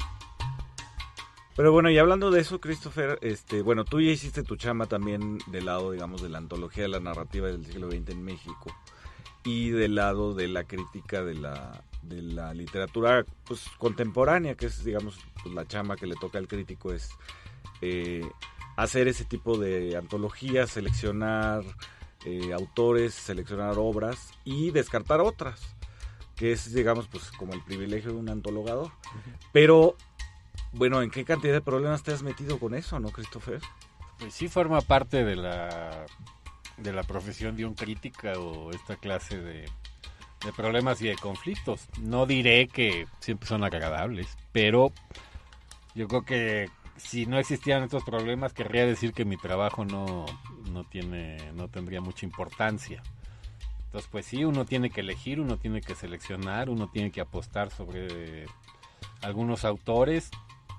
[SPEAKER 7] Pero bueno, y hablando de eso, Christopher, bueno, tú ya hiciste tu chamba también del lado, digamos, de la antología de la narrativa del siglo XX en México, y del lado de la crítica de la literatura pues contemporánea, que es, digamos, pues, la chamba que le toca al crítico es hacer ese tipo de antologías, seleccionar autores, seleccionar obras y descartar otras, que es, digamos, pues como el privilegio de un antologador. Uh-huh. Pero bueno, ¿en qué cantidad de problemas te has metido con eso, no, Christopher?
[SPEAKER 6] Pues sí forma parte de la profesión de un crítico, o esta clase de problemas y de conflictos. No diré que siempre son agradables, pero yo creo que si no existieran estos problemas, querría decir que mi trabajo no tendría mucha importancia. Entonces, pues sí, uno tiene que elegir, uno tiene que seleccionar, uno tiene que apostar sobre algunos autores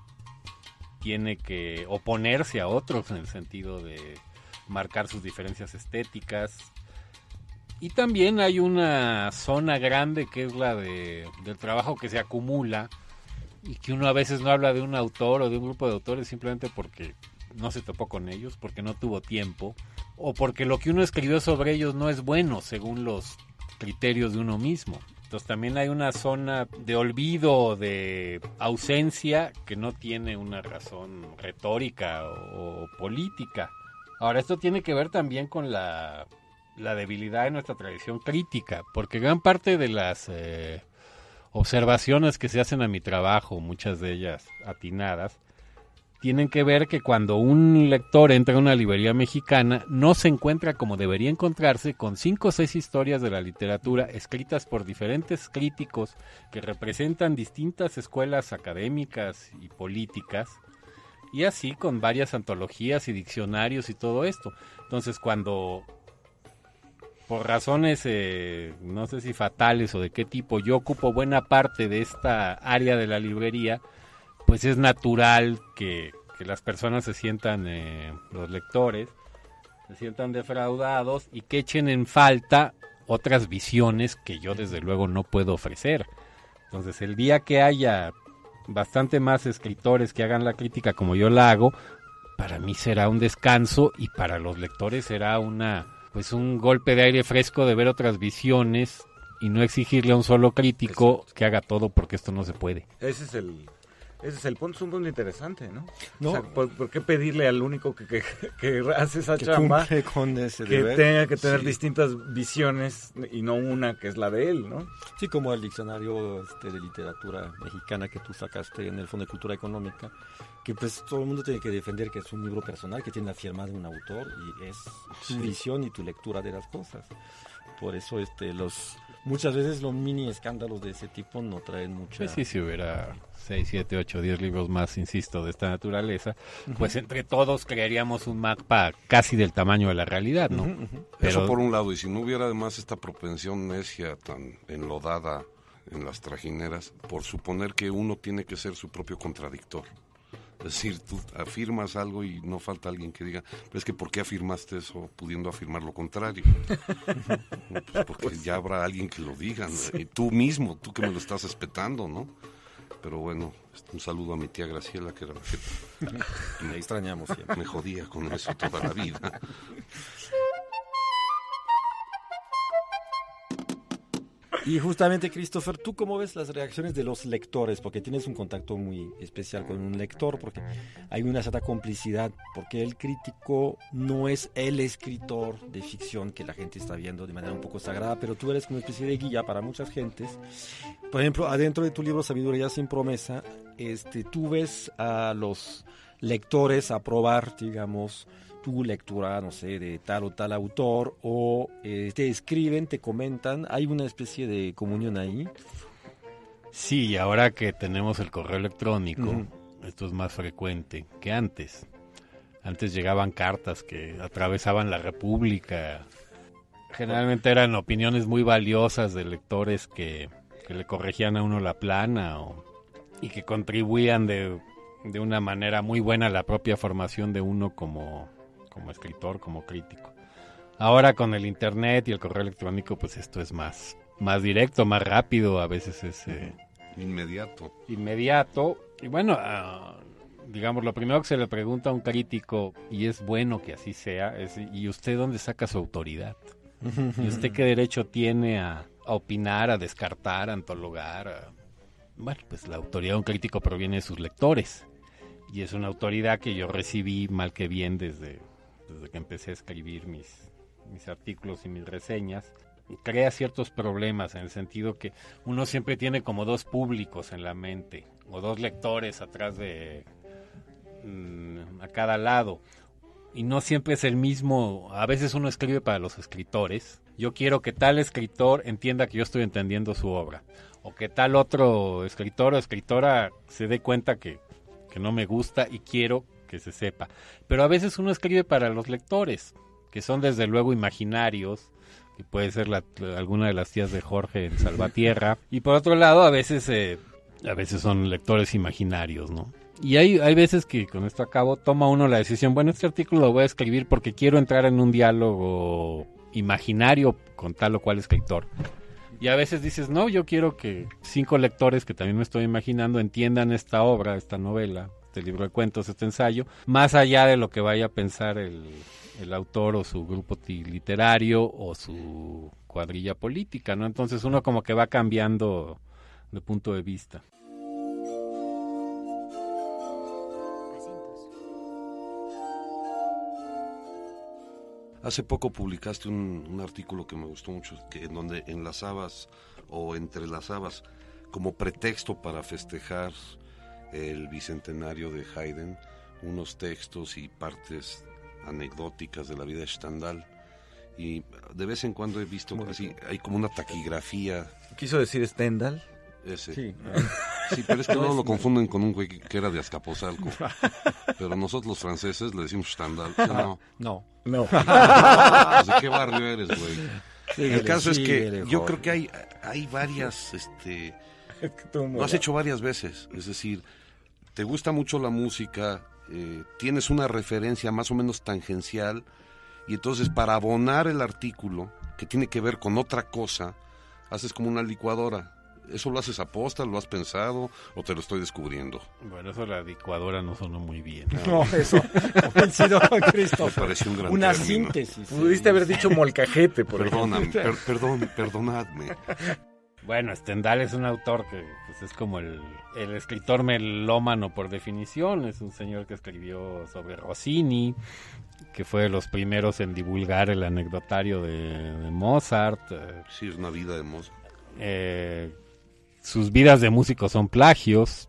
[SPEAKER 6] tiene que oponerse a otros en el sentido de marcar sus diferencias estéticas. Y también hay una zona grande que es la del trabajo que se acumula y que uno a veces no habla de un autor o de un grupo de autores simplemente porque no se topó con ellos, porque no tuvo tiempo o porque lo que uno escribió sobre ellos no es bueno según los criterios de uno mismo. Entonces también hay una zona de olvido, de ausencia que no tiene una razón retórica o política. Ahora, esto tiene que ver también con la debilidad de nuestra tradición crítica, porque gran parte de las observaciones que se hacen a mi trabajo, muchas de ellas atinadas, tienen que ver que cuando un lector entra a una librería mexicana no se encuentra como debería encontrarse con 5 o 6 historias de la literatura escritas por diferentes críticos que representan distintas escuelas académicas y políticas, y así con varias antologías y diccionarios y todo esto. Entonces cuando por razones no sé si fatales o de qué tipo yo ocupo buena parte de esta área de la librería, pues es natural que las personas se sientan, los lectores, se sientan defraudados y que echen en falta otras visiones que yo desde luego no puedo ofrecer. Entonces el día que haya bastante más escritores que hagan la crítica como yo la hago, para mí será un descanso y para los lectores será un golpe de aire fresco de ver otras visiones y no exigirle a un solo crítico que haga todo porque esto no se puede.
[SPEAKER 7] Ese es el punto, es un punto interesante, ¿no?
[SPEAKER 3] No.
[SPEAKER 7] O sea, ¿por qué pedirle al único que hace esa chamba
[SPEAKER 3] cumple con ese
[SPEAKER 7] que
[SPEAKER 3] deber?
[SPEAKER 7] tenga que tener
[SPEAKER 3] Sí.
[SPEAKER 7] distintas visiones y no una que es la de él, ¿no?
[SPEAKER 3] Sí, como el diccionario de literatura mexicana que tú sacaste en el Fondo de Cultura Económica, que pues todo el mundo tiene que defender que es un libro personal, que tiene la firma de un autor y es tu visión y tu lectura de las cosas. Por eso muchas veces los mini escándalos de ese tipo no traen mucha...
[SPEAKER 6] Pues sí, si hubiera 6, 7, 8, 10 libros más, insisto, de esta naturaleza, pues entre todos crearíamos un mapa casi del tamaño de la realidad, ¿no? Pero
[SPEAKER 4] Eso por un lado, y si no hubiera además esta propensión necia tan enlodada en las trajineras, por suponer que uno tiene que ser su propio contradictor. Es decir, tú afirmas algo y no falta alguien que diga, pero es que ¿por qué afirmaste eso pudiendo afirmar lo contrario? Pues porque ya habrá alguien que lo diga, ¿no? Y tú mismo, tú que me lo estás espetando, ¿no? Pero bueno, un saludo a mi tía Graciela, que era la que
[SPEAKER 3] Me extrañamos siempre.
[SPEAKER 4] me jodía con eso toda la vida.
[SPEAKER 3] Y justamente, Christopher, ¿tú cómo ves las reacciones de los lectores? Porque tienes un contacto muy especial con un lector, porque hay una cierta complicidad, porque el crítico no es el escritor de ficción que la gente está viendo de manera un poco sagrada, pero tú eres como una especie de guía para muchas gentes. Por ejemplo, adentro de tu libro Sabiduría sin promesa, tú ves a los lectores aprobar, digamos, tu lectura, no sé, de tal o tal autor, o te escriben, te comentan, hay una especie de comunión ahí.
[SPEAKER 6] sí, ahora que tenemos el correo electrónico, esto es más frecuente que antes. Antes llegaban cartas que atravesaban la República. Generalmente eran opiniones muy valiosas de lectores que le corregían a uno la plana y que contribuían de una manera muy buena a la propia formación de uno como escritor, como crítico. Ahora con el internet y el correo electrónico, pues esto es más directo, más rápido, a veces es
[SPEAKER 4] Inmediato.
[SPEAKER 6] inmediato. Y bueno, digamos, lo primero que se le pregunta a un crítico, y es bueno que así sea, es ¿y usted dónde saca su autoridad? ¿Y usted qué derecho tiene a opinar, a descartar, a antologar? Bueno, pues la autoridad de un crítico proviene de sus lectores. Y es una autoridad que yo recibí mal que bien desde que empecé a escribir mis artículos y mis reseñas. Crea ciertos problemas en el sentido que uno siempre tiene como 2 públicos en la mente, o 2 lectores atrás de a cada lado. Y no siempre es el mismo. A veces uno escribe para los escritores. Yo quiero que tal escritor entienda que yo estoy entendiendo su obra. O que tal otro escritor o escritora se dé cuenta que no me gusta y quiero que se sepa. Pero a veces uno escribe para los lectores, que son desde luego imaginarios, que puede ser alguna de las tías de Jorge en Salvatierra. Y por otro lado, a veces A veces son lectores imaginarios, ¿no? Y hay veces que, con esto acabo, toma uno la decisión, bueno, este artículo lo voy a escribir porque quiero entrar en un diálogo imaginario con tal o cual escritor. Y a veces dices, no, yo quiero que 5 lectores que también me estoy imaginando entiendan esta obra, esta novela, este libro de cuentos, este ensayo, más allá de lo que vaya a pensar el autor o su grupo literario o su cuadrilla política, ¿no? Entonces uno como que va cambiando de punto de vista.
[SPEAKER 4] Hace poco publicaste un artículo que me gustó mucho, en donde enlazabas o entrelazabas como pretexto para festejar el bicentenario de Haydn unos textos y partes anecdóticas de la vida de Stendhal. Y de vez en cuando he visto así, hay como una taquigrafía.
[SPEAKER 7] ¿Quiso decir Stendhal?
[SPEAKER 4] Ese.
[SPEAKER 7] Sí.
[SPEAKER 4] Sí, pero es que no lo confunden con un güey que era de Azcapotzalco. Pero nosotros los franceses le decimos Stendhal.
[SPEAKER 3] No.
[SPEAKER 4] Pues, ¿de qué barrio eres, güey? El caso es que yo creo que hay varias, lo has hecho varias veces. Es decir, te gusta mucho la música, tienes una referencia más o menos tangencial, y entonces para abonar el artículo, que tiene que ver con otra cosa, haces como una licuadora. ¿Eso lo haces aposta, lo has pensado o te lo estoy descubriendo?
[SPEAKER 6] Bueno, eso la licuadora no sonó muy bien.
[SPEAKER 3] No, eso, convencido, Christopher.
[SPEAKER 4] Me pareció un gran
[SPEAKER 3] Una
[SPEAKER 4] término.
[SPEAKER 3] síntesis.
[SPEAKER 7] Pudiste haber dicho molcajete, por
[SPEAKER 4] Perdóname,
[SPEAKER 7] ejemplo.
[SPEAKER 4] perdonadme.
[SPEAKER 6] Bueno, Stendhal es un autor que pues, es como el escritor melómano por definición. Es un señor que escribió sobre Rossini, que fue de los primeros en divulgar el anecdotario de Mozart.
[SPEAKER 4] Sí, es una vida de Mozart.
[SPEAKER 6] Sus vidas de músicos son plagios.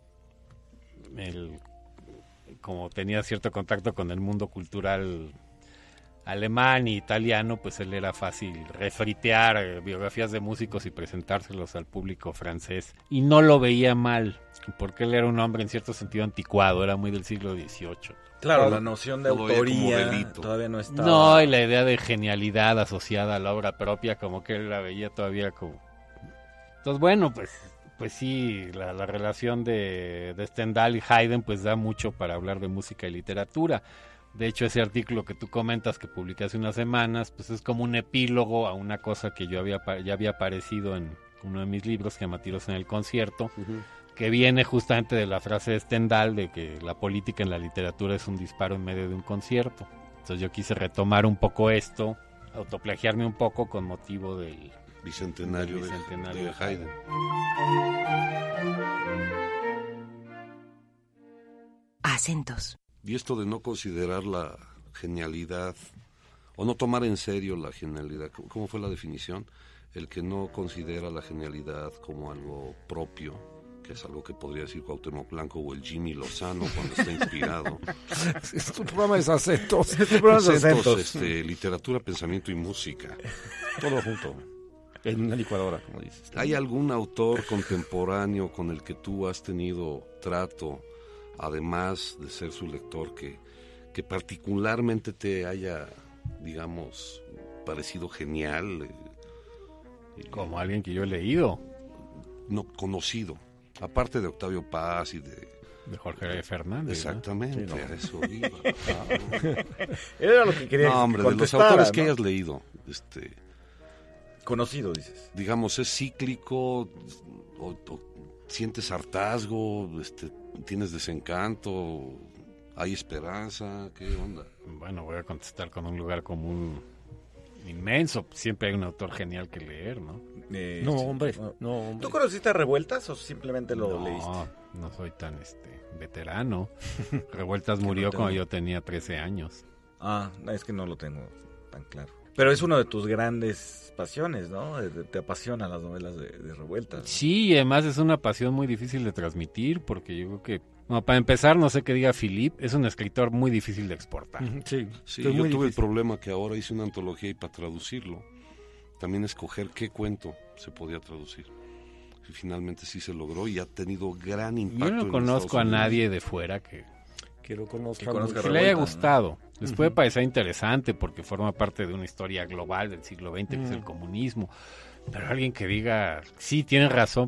[SPEAKER 6] Como tenía cierto contacto con el mundo cultural alemán y italiano, pues él era fácil refritear biografías de músicos y presentárselos al público francés. Y no lo veía mal, porque él era un hombre en cierto sentido anticuado, era muy del siglo XVIII.
[SPEAKER 7] Claro, la noción de
[SPEAKER 4] lo veía como
[SPEAKER 7] autoría
[SPEAKER 4] delito.
[SPEAKER 7] todavía no estaba.
[SPEAKER 6] No, y la idea de genialidad asociada a la obra propia, como que él la veía todavía como... Entonces, bueno, pues sí, la relación de Stendhal y Haydn pues da mucho para hablar de música y literatura. De hecho, ese artículo que tú comentas que publiqué hace unas semanas, pues es como un epílogo a una cosa que ya había aparecido en uno de mis libros, que se llama Tiros en el concierto, que viene justamente de la frase de Stendhal de que la política en la literatura es un disparo en medio de un concierto. Entonces yo quise retomar un poco esto, autoplagiarme un poco con motivo del
[SPEAKER 4] Bicentenario de Haydn.
[SPEAKER 2] Acentos.
[SPEAKER 4] Y esto de no considerar la genialidad, o no tomar en serio la genialidad, ¿cómo fue la definición? El que no considera la genialidad como algo propio, que es algo que podría decir Cuauhtémoc Blanco o el Jimmy Lozano cuando está inspirado.
[SPEAKER 3] Tu programa es acentos.
[SPEAKER 4] Acentos, literatura, pensamiento y música.
[SPEAKER 3] Todo junto. En una licuadora, como dices.
[SPEAKER 4] ¿Hay algún autor contemporáneo con el que tú has tenido trato, además de ser su lector, que particularmente te haya, digamos, parecido genial?
[SPEAKER 6] Como alguien que yo he leído.
[SPEAKER 4] No, conocido. Aparte de Octavio Paz y de
[SPEAKER 6] Jorge Fernández.
[SPEAKER 4] Exactamente,
[SPEAKER 6] ¿no? Sí,
[SPEAKER 4] a eso iba.
[SPEAKER 7] Era lo que quería
[SPEAKER 4] No, hombre, de los
[SPEAKER 7] contestar,
[SPEAKER 4] autores
[SPEAKER 7] ¿no?
[SPEAKER 4] que hayas leído,
[SPEAKER 7] Conocido, dices.
[SPEAKER 4] digamos, ¿es cíclico o sientes hartazgo, tienes desencanto, hay esperanza, qué onda?
[SPEAKER 6] Bueno, voy a contestar con un lugar común inmenso. Siempre hay un autor genial que leer, ¿no?
[SPEAKER 3] No, hombre, no, hombre.
[SPEAKER 7] ¿Tú conociste a Revueltas o simplemente lo leíste?
[SPEAKER 6] No soy tan veterano. Revueltas murió cuando yo tenía 13 años.
[SPEAKER 7] Es que no lo tengo tan claro. Pero es uno de tus grandes pasiones, ¿no? Te apasionan las novelas de Revueltas, ¿no?
[SPEAKER 6] Sí, y además es una pasión muy difícil de transmitir, porque yo creo que, bueno, para empezar, no sé qué diga Philippe, es un escritor muy difícil de exportar.
[SPEAKER 3] Sí,
[SPEAKER 4] Sí, yo tuve el problema que ahora hice una antología y para traducirlo, también escoger qué cuento se podía traducir. Y finalmente sí se logró y ha tenido gran impacto.
[SPEAKER 6] Yo no
[SPEAKER 4] en
[SPEAKER 6] conozco
[SPEAKER 4] Estados
[SPEAKER 6] a
[SPEAKER 4] Unidos.
[SPEAKER 6] nadie de fuera que
[SPEAKER 3] lo conozca
[SPEAKER 7] conozca
[SPEAKER 3] mucho.
[SPEAKER 6] que le haya
[SPEAKER 7] Revueltas,
[SPEAKER 6] gustado. Les puede parecer interesante porque forma parte de una historia global del siglo XX, que es el comunismo. Pero alguien que diga, sí, tienes razón,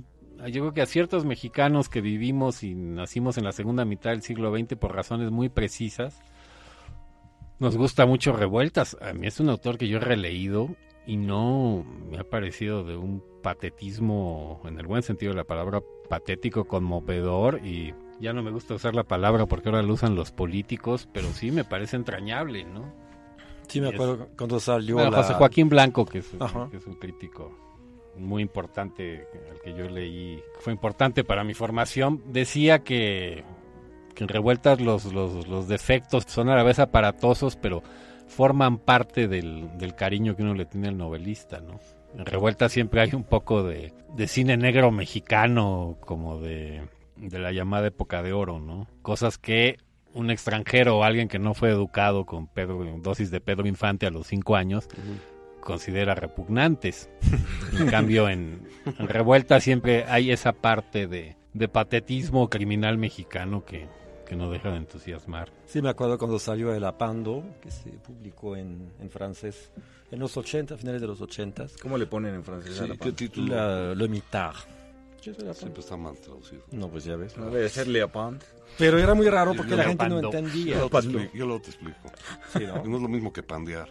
[SPEAKER 6] Yo creo que a ciertos mexicanos que vivimos y nacimos en la segunda mitad del siglo XX por razones muy precisas, nos gusta mucho Revueltas. A mí es un autor que yo he releído y no me ha parecido de un patetismo, en el buen sentido de la palabra, patético, conmovedor, y ya no me gusta usar la palabra porque ahora lo usan los políticos, pero sí me parece entrañable, ¿no?
[SPEAKER 3] Sí, me acuerdo cuando salió
[SPEAKER 6] José Joaquín Blanco, que es un crítico muy importante, al que yo leí, fue importante para mi formación, decía que en Revueltas los defectos son a la vez aparatosos, pero forman parte del cariño que uno le tiene al novelista, ¿no? En Revueltas siempre hay un poco de cine negro mexicano, como de la llamada época de oro, ¿no? Cosas que un extranjero o alguien que no fue educado con dosis de Pedro Infante a los 5 años considera repugnantes. En cambio, en Revueltas siempre hay esa parte de patetismo criminal mexicano que no deja de entusiasmar.
[SPEAKER 3] Sí, me acuerdo cuando salió El Apando, que se publicó en francés en los 80, finales de los 80.
[SPEAKER 7] ¿Cómo le ponen en francés?
[SPEAKER 4] Sí, ¿qué título?
[SPEAKER 3] Le Mitard.
[SPEAKER 4] Siempre está mal traducido.
[SPEAKER 3] No, pues ya ves.
[SPEAKER 7] No debe ser Le Apando.
[SPEAKER 3] Pero era muy raro porque la gente no entendía.
[SPEAKER 4] Yo lo te explico.
[SPEAKER 3] Sí, ¿no?
[SPEAKER 4] No es lo mismo que pandear.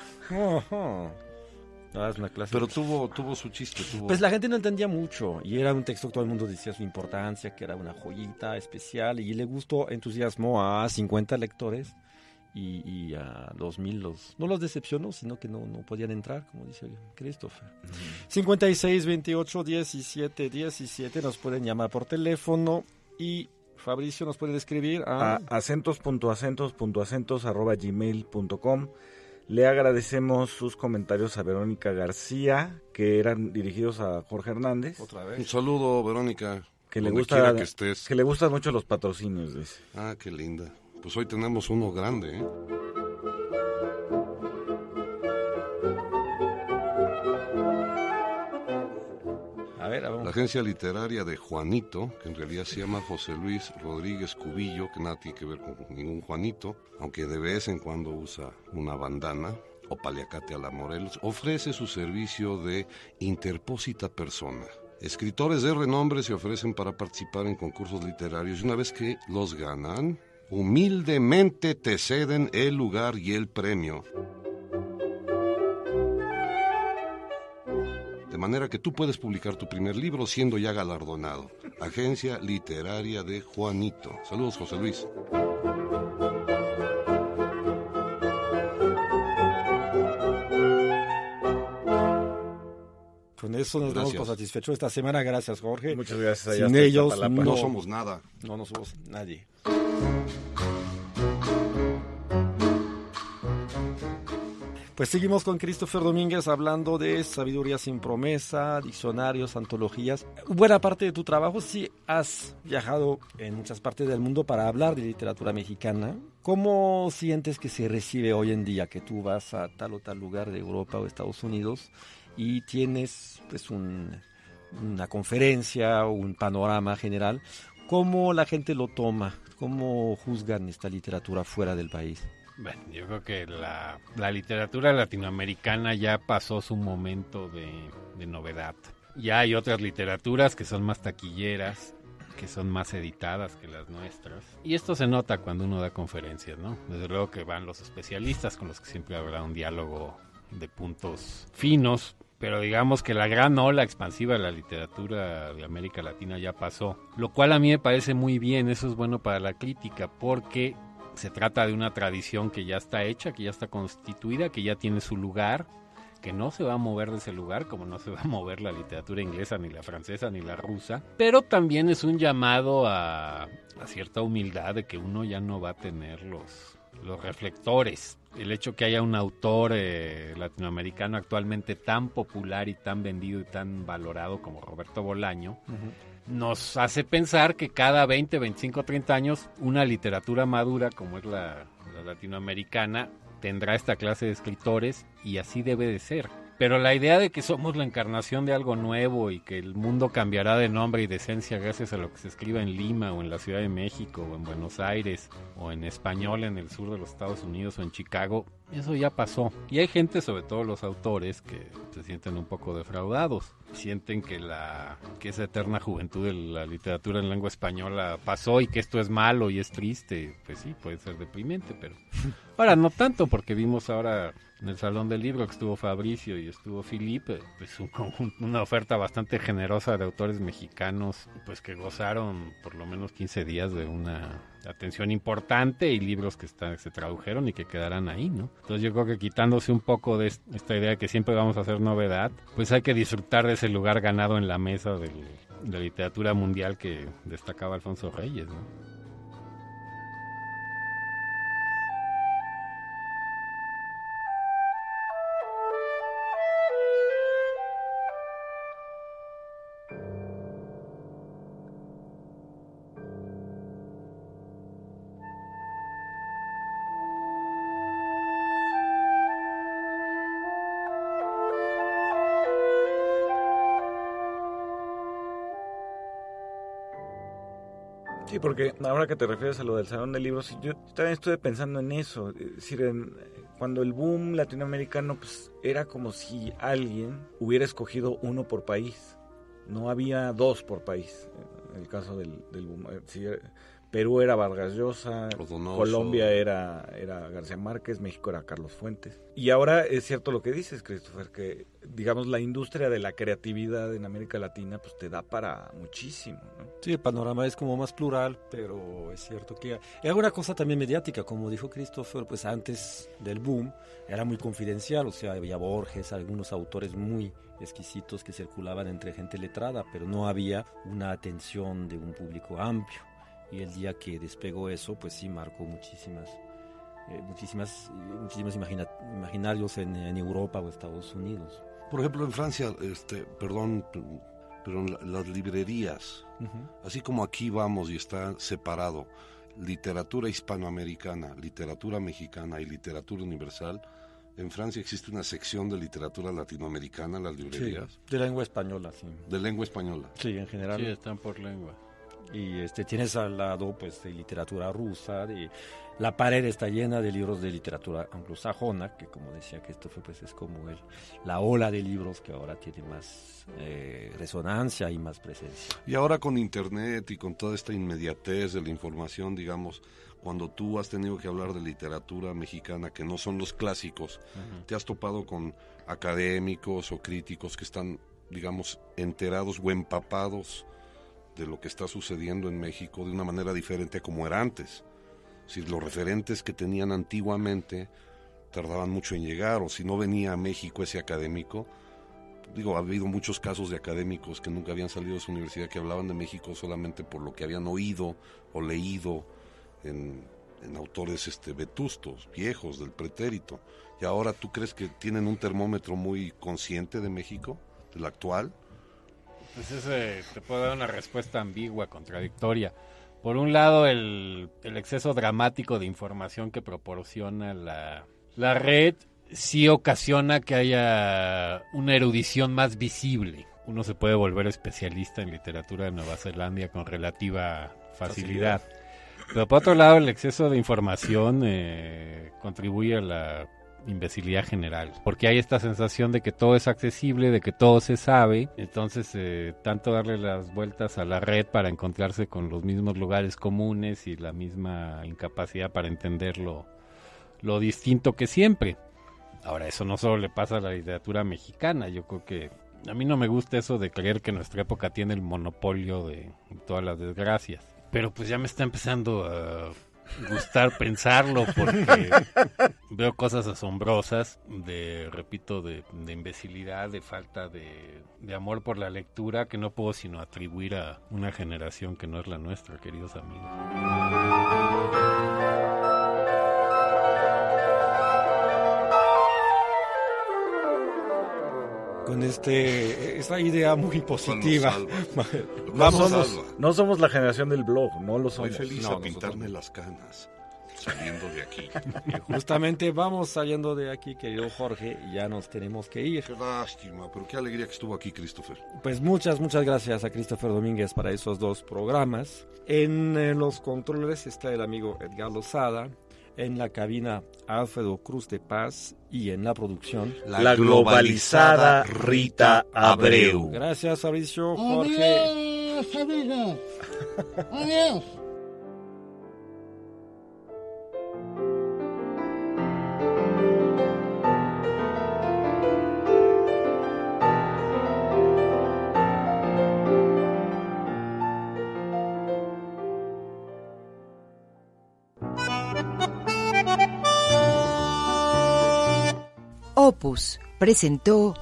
[SPEAKER 3] Es una clase.
[SPEAKER 4] Pero tuvo su chiste.
[SPEAKER 3] Pues la gente no entendía mucho y era un texto que todo el mundo decía su importancia, que era una joyita especial, y le gustó, entusiasmó a 50 lectores y a 2000 no los decepcionó, sino que no podían entrar, como dice Christopher. 56 28 17 17 nos pueden llamar por teléfono, y Fabricio nos puede escribir a
[SPEAKER 7] acentos.acentos.acentos@gmail.com. Le agradecemos sus comentarios a Verónica García, que eran dirigidos a Jorge Hernández.
[SPEAKER 3] Otra vez.
[SPEAKER 4] Un saludo, Verónica.
[SPEAKER 7] Que le
[SPEAKER 4] donde
[SPEAKER 7] gusta
[SPEAKER 4] quiera que estés.
[SPEAKER 7] Que le gustan mucho los patrocinios, dice.
[SPEAKER 4] Ah, qué linda. Pues hoy tenemos uno grande, ¿eh?
[SPEAKER 3] A ver, vamos.
[SPEAKER 4] La agencia literaria de Juanito, que en realidad se llama José Luis Rodríguez Cubillo, que nada tiene que ver con ningún Juanito, aunque de vez en cuando usa una bandana o paliacate a la Morelos, ofrece su servicio de interpósita persona. Escritores de renombre se ofrecen para participar en concursos literarios y una vez que los ganan, humildemente te ceden el lugar y el premio. De manera que tú puedes publicar tu primer libro siendo ya galardonado. Agencia Literaria de Juanito. Saludos, José Luis.
[SPEAKER 3] Con eso nos damos por satisfechos esta semana. Gracias, Jorge.
[SPEAKER 7] Muchas gracias.
[SPEAKER 3] Sin ellos
[SPEAKER 4] No somos nada.
[SPEAKER 3] No somos nadie. Pues seguimos con Christopher Domínguez hablando de Sabiduría sin promesa, diccionarios, antologías. Buena parte de tu trabajo, sí has viajado en muchas partes del mundo para hablar de literatura mexicana. ¿Cómo sientes que se recibe hoy en día que tú vas a tal o tal lugar de Europa o Estados Unidos y tienes pues una conferencia o un panorama general? ¿Cómo la gente lo toma? ¿Cómo juzgan esta literatura fuera del país?
[SPEAKER 6] Bueno, yo creo que la literatura latinoamericana ya pasó su momento de novedad. Ya hay otras literaturas que son más taquilleras, que son más editadas que las nuestras. Y esto se nota cuando uno da conferencias, ¿no? Desde luego que van los especialistas con los que siempre habrá un diálogo de puntos finos, pero digamos que la gran ola expansiva de la literatura de América Latina ya pasó, lo cual a mí me parece muy bien. Eso es bueno para la crítica, porque se trata de una tradición que ya está hecha, que ya está constituida, que ya tiene su lugar, que no se va a mover de ese lugar, como no se va a mover la literatura inglesa, ni la francesa, ni la rusa. Pero también es un llamado a cierta humildad de que uno ya no va a tener los reflectores. El hecho que haya un autor latinoamericano actualmente tan popular y tan vendido y tan valorado como Roberto Bolaño, nos hace pensar que cada 20, 25, 30 años una literatura madura como es la latinoamericana tendrá esta clase de escritores, y así debe de ser. Pero la idea de que somos la encarnación de algo nuevo y que el mundo cambiará de nombre y de esencia gracias a lo que se escriba en Lima o en la Ciudad de México o en Buenos Aires o en español en el sur de los Estados Unidos o en Chicago, eso ya pasó. Y hay gente, sobre todo los autores, que se sienten un poco defraudados. Sienten que esa eterna juventud de la literatura en lengua española pasó y que esto es malo y es triste. Pues sí, puede ser deprimente, pero ahora no tanto, porque vimos ahora en el Salón del Libro que estuvo Fabricio y estuvo Filipe, pues una oferta bastante generosa de autores mexicanos, pues que gozaron por lo menos 15 días de una atención importante y libros que se tradujeron y que quedarán ahí, ¿no? Entonces yo creo que quitándose un poco de esta idea de que siempre vamos a hacer novedad, pues hay que disfrutar de ese lugar ganado en la mesa de la literatura mundial que destacaba Alfonso Reyes, ¿no?
[SPEAKER 7] Sí, porque ahora que te refieres a lo del Salón de Libros, yo también estuve pensando en eso. Es decir, cuando el boom latinoamericano, pues era como si alguien hubiera escogido uno por país. No había dos por país, en el caso del boom. Sí, Perú era Vargas Llosa, Colombia era García Márquez, México era Carlos Fuentes. Y ahora es cierto lo que dices, Christopher, que digamos la industria de la creatividad en América Latina pues te da para muchísimo, ¿no?
[SPEAKER 3] Sí, el panorama es como más plural, pero es cierto que hay alguna cosa también mediática, como dijo Christopher, pues antes del boom era muy confidencial, o sea, había Borges, algunos autores muy exquisitos que circulaban entre gente letrada, pero no había una atención de un público amplio. Y el día que despegó eso, pues sí marcó muchísimos imaginarios en Europa o Estados Unidos.
[SPEAKER 4] Por ejemplo, en Francia, pero las librerías, así como aquí vamos y está separado literatura hispanoamericana, literatura mexicana y literatura universal, en Francia existe una sección de literatura latinoamericana en las librerías.
[SPEAKER 3] Sí, de lengua española, sí.
[SPEAKER 4] De lengua española.
[SPEAKER 3] Sí, en general.
[SPEAKER 6] Sí, están por lengua.
[SPEAKER 3] Y tienes al lado pues de literatura rusa, la pared está llena de libros de literatura anglosajona, que como decía Christopher, pues es como la ola de libros que ahora tiene más resonancia y más presencia.
[SPEAKER 4] Y ahora con internet y con toda esta inmediatez de la información, digamos, cuando tú has tenido que hablar de literatura mexicana que no son los clásicos, te has topado con académicos o críticos que están, digamos, enterados o empapados de lo que está sucediendo en México de una manera diferente a como era antes. Si los referentes que tenían antiguamente tardaban mucho en llegar, o si no venía a México ese académico, ha habido muchos casos de académicos que nunca habían salido de su universidad que hablaban de México solamente por lo que habían oído o leído en autores vetustos, viejos, del pretérito. Y ahora, ¿tú crees que tienen un termómetro muy consciente de México, del actual?
[SPEAKER 6] Pues te puedo dar una respuesta ambigua, contradictoria. Por un lado, el exceso dramático de información que proporciona la red sí ocasiona que haya una erudición más visible. Uno se puede volver especialista en literatura de Nueva Zelanda con relativa facilidad. Pero por otro lado, el exceso de información contribuye a la imbecilidad general, porque hay esta sensación de que todo es accesible, de que todo se sabe. Entonces tanto darle las vueltas a la red para encontrarse con los mismos lugares comunes y la misma incapacidad para entender lo distinto que siempre. Ahora, eso no solo le pasa a la literatura mexicana. Yo creo que a mí no me gusta eso de creer que nuestra época tiene el monopolio de todas las desgracias, pero pues ya me está empezando a gustar pensarlo, porque veo cosas asombrosas de imbecilidad, de falta de amor por la lectura, que no puedo sino atribuir a una generación que no es la nuestra, queridos amigos.
[SPEAKER 3] Con esta idea muy positiva.
[SPEAKER 7] No somos la generación del blog, no lo somos.
[SPEAKER 4] Soy feliz a pintarme las canas. saliendo de aquí.
[SPEAKER 3] Justamente vamos saliendo de aquí, querido Jorge, y ya nos tenemos que ir.
[SPEAKER 4] Qué lástima, pero qué alegría que estuvo aquí Christopher.
[SPEAKER 3] Pues muchas gracias a Christopher Domínguez para esos 2 programas. En los controles está el amigo Edgar Lozada, en la cabina Alfredo Cruz de Paz y en la producción
[SPEAKER 7] la globalizada Rita Abreu.
[SPEAKER 3] Gracias, Fabricio, Jorge.
[SPEAKER 9] Adiós, amigos. Adiós.
[SPEAKER 2] Opus presentó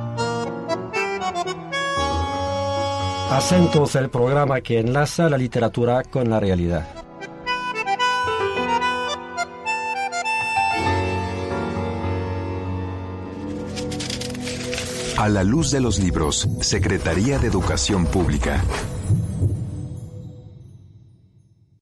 [SPEAKER 3] Acentos, el programa que enlaza la literatura con la realidad.
[SPEAKER 1] A la luz de los libros, Secretaría de Educación Pública.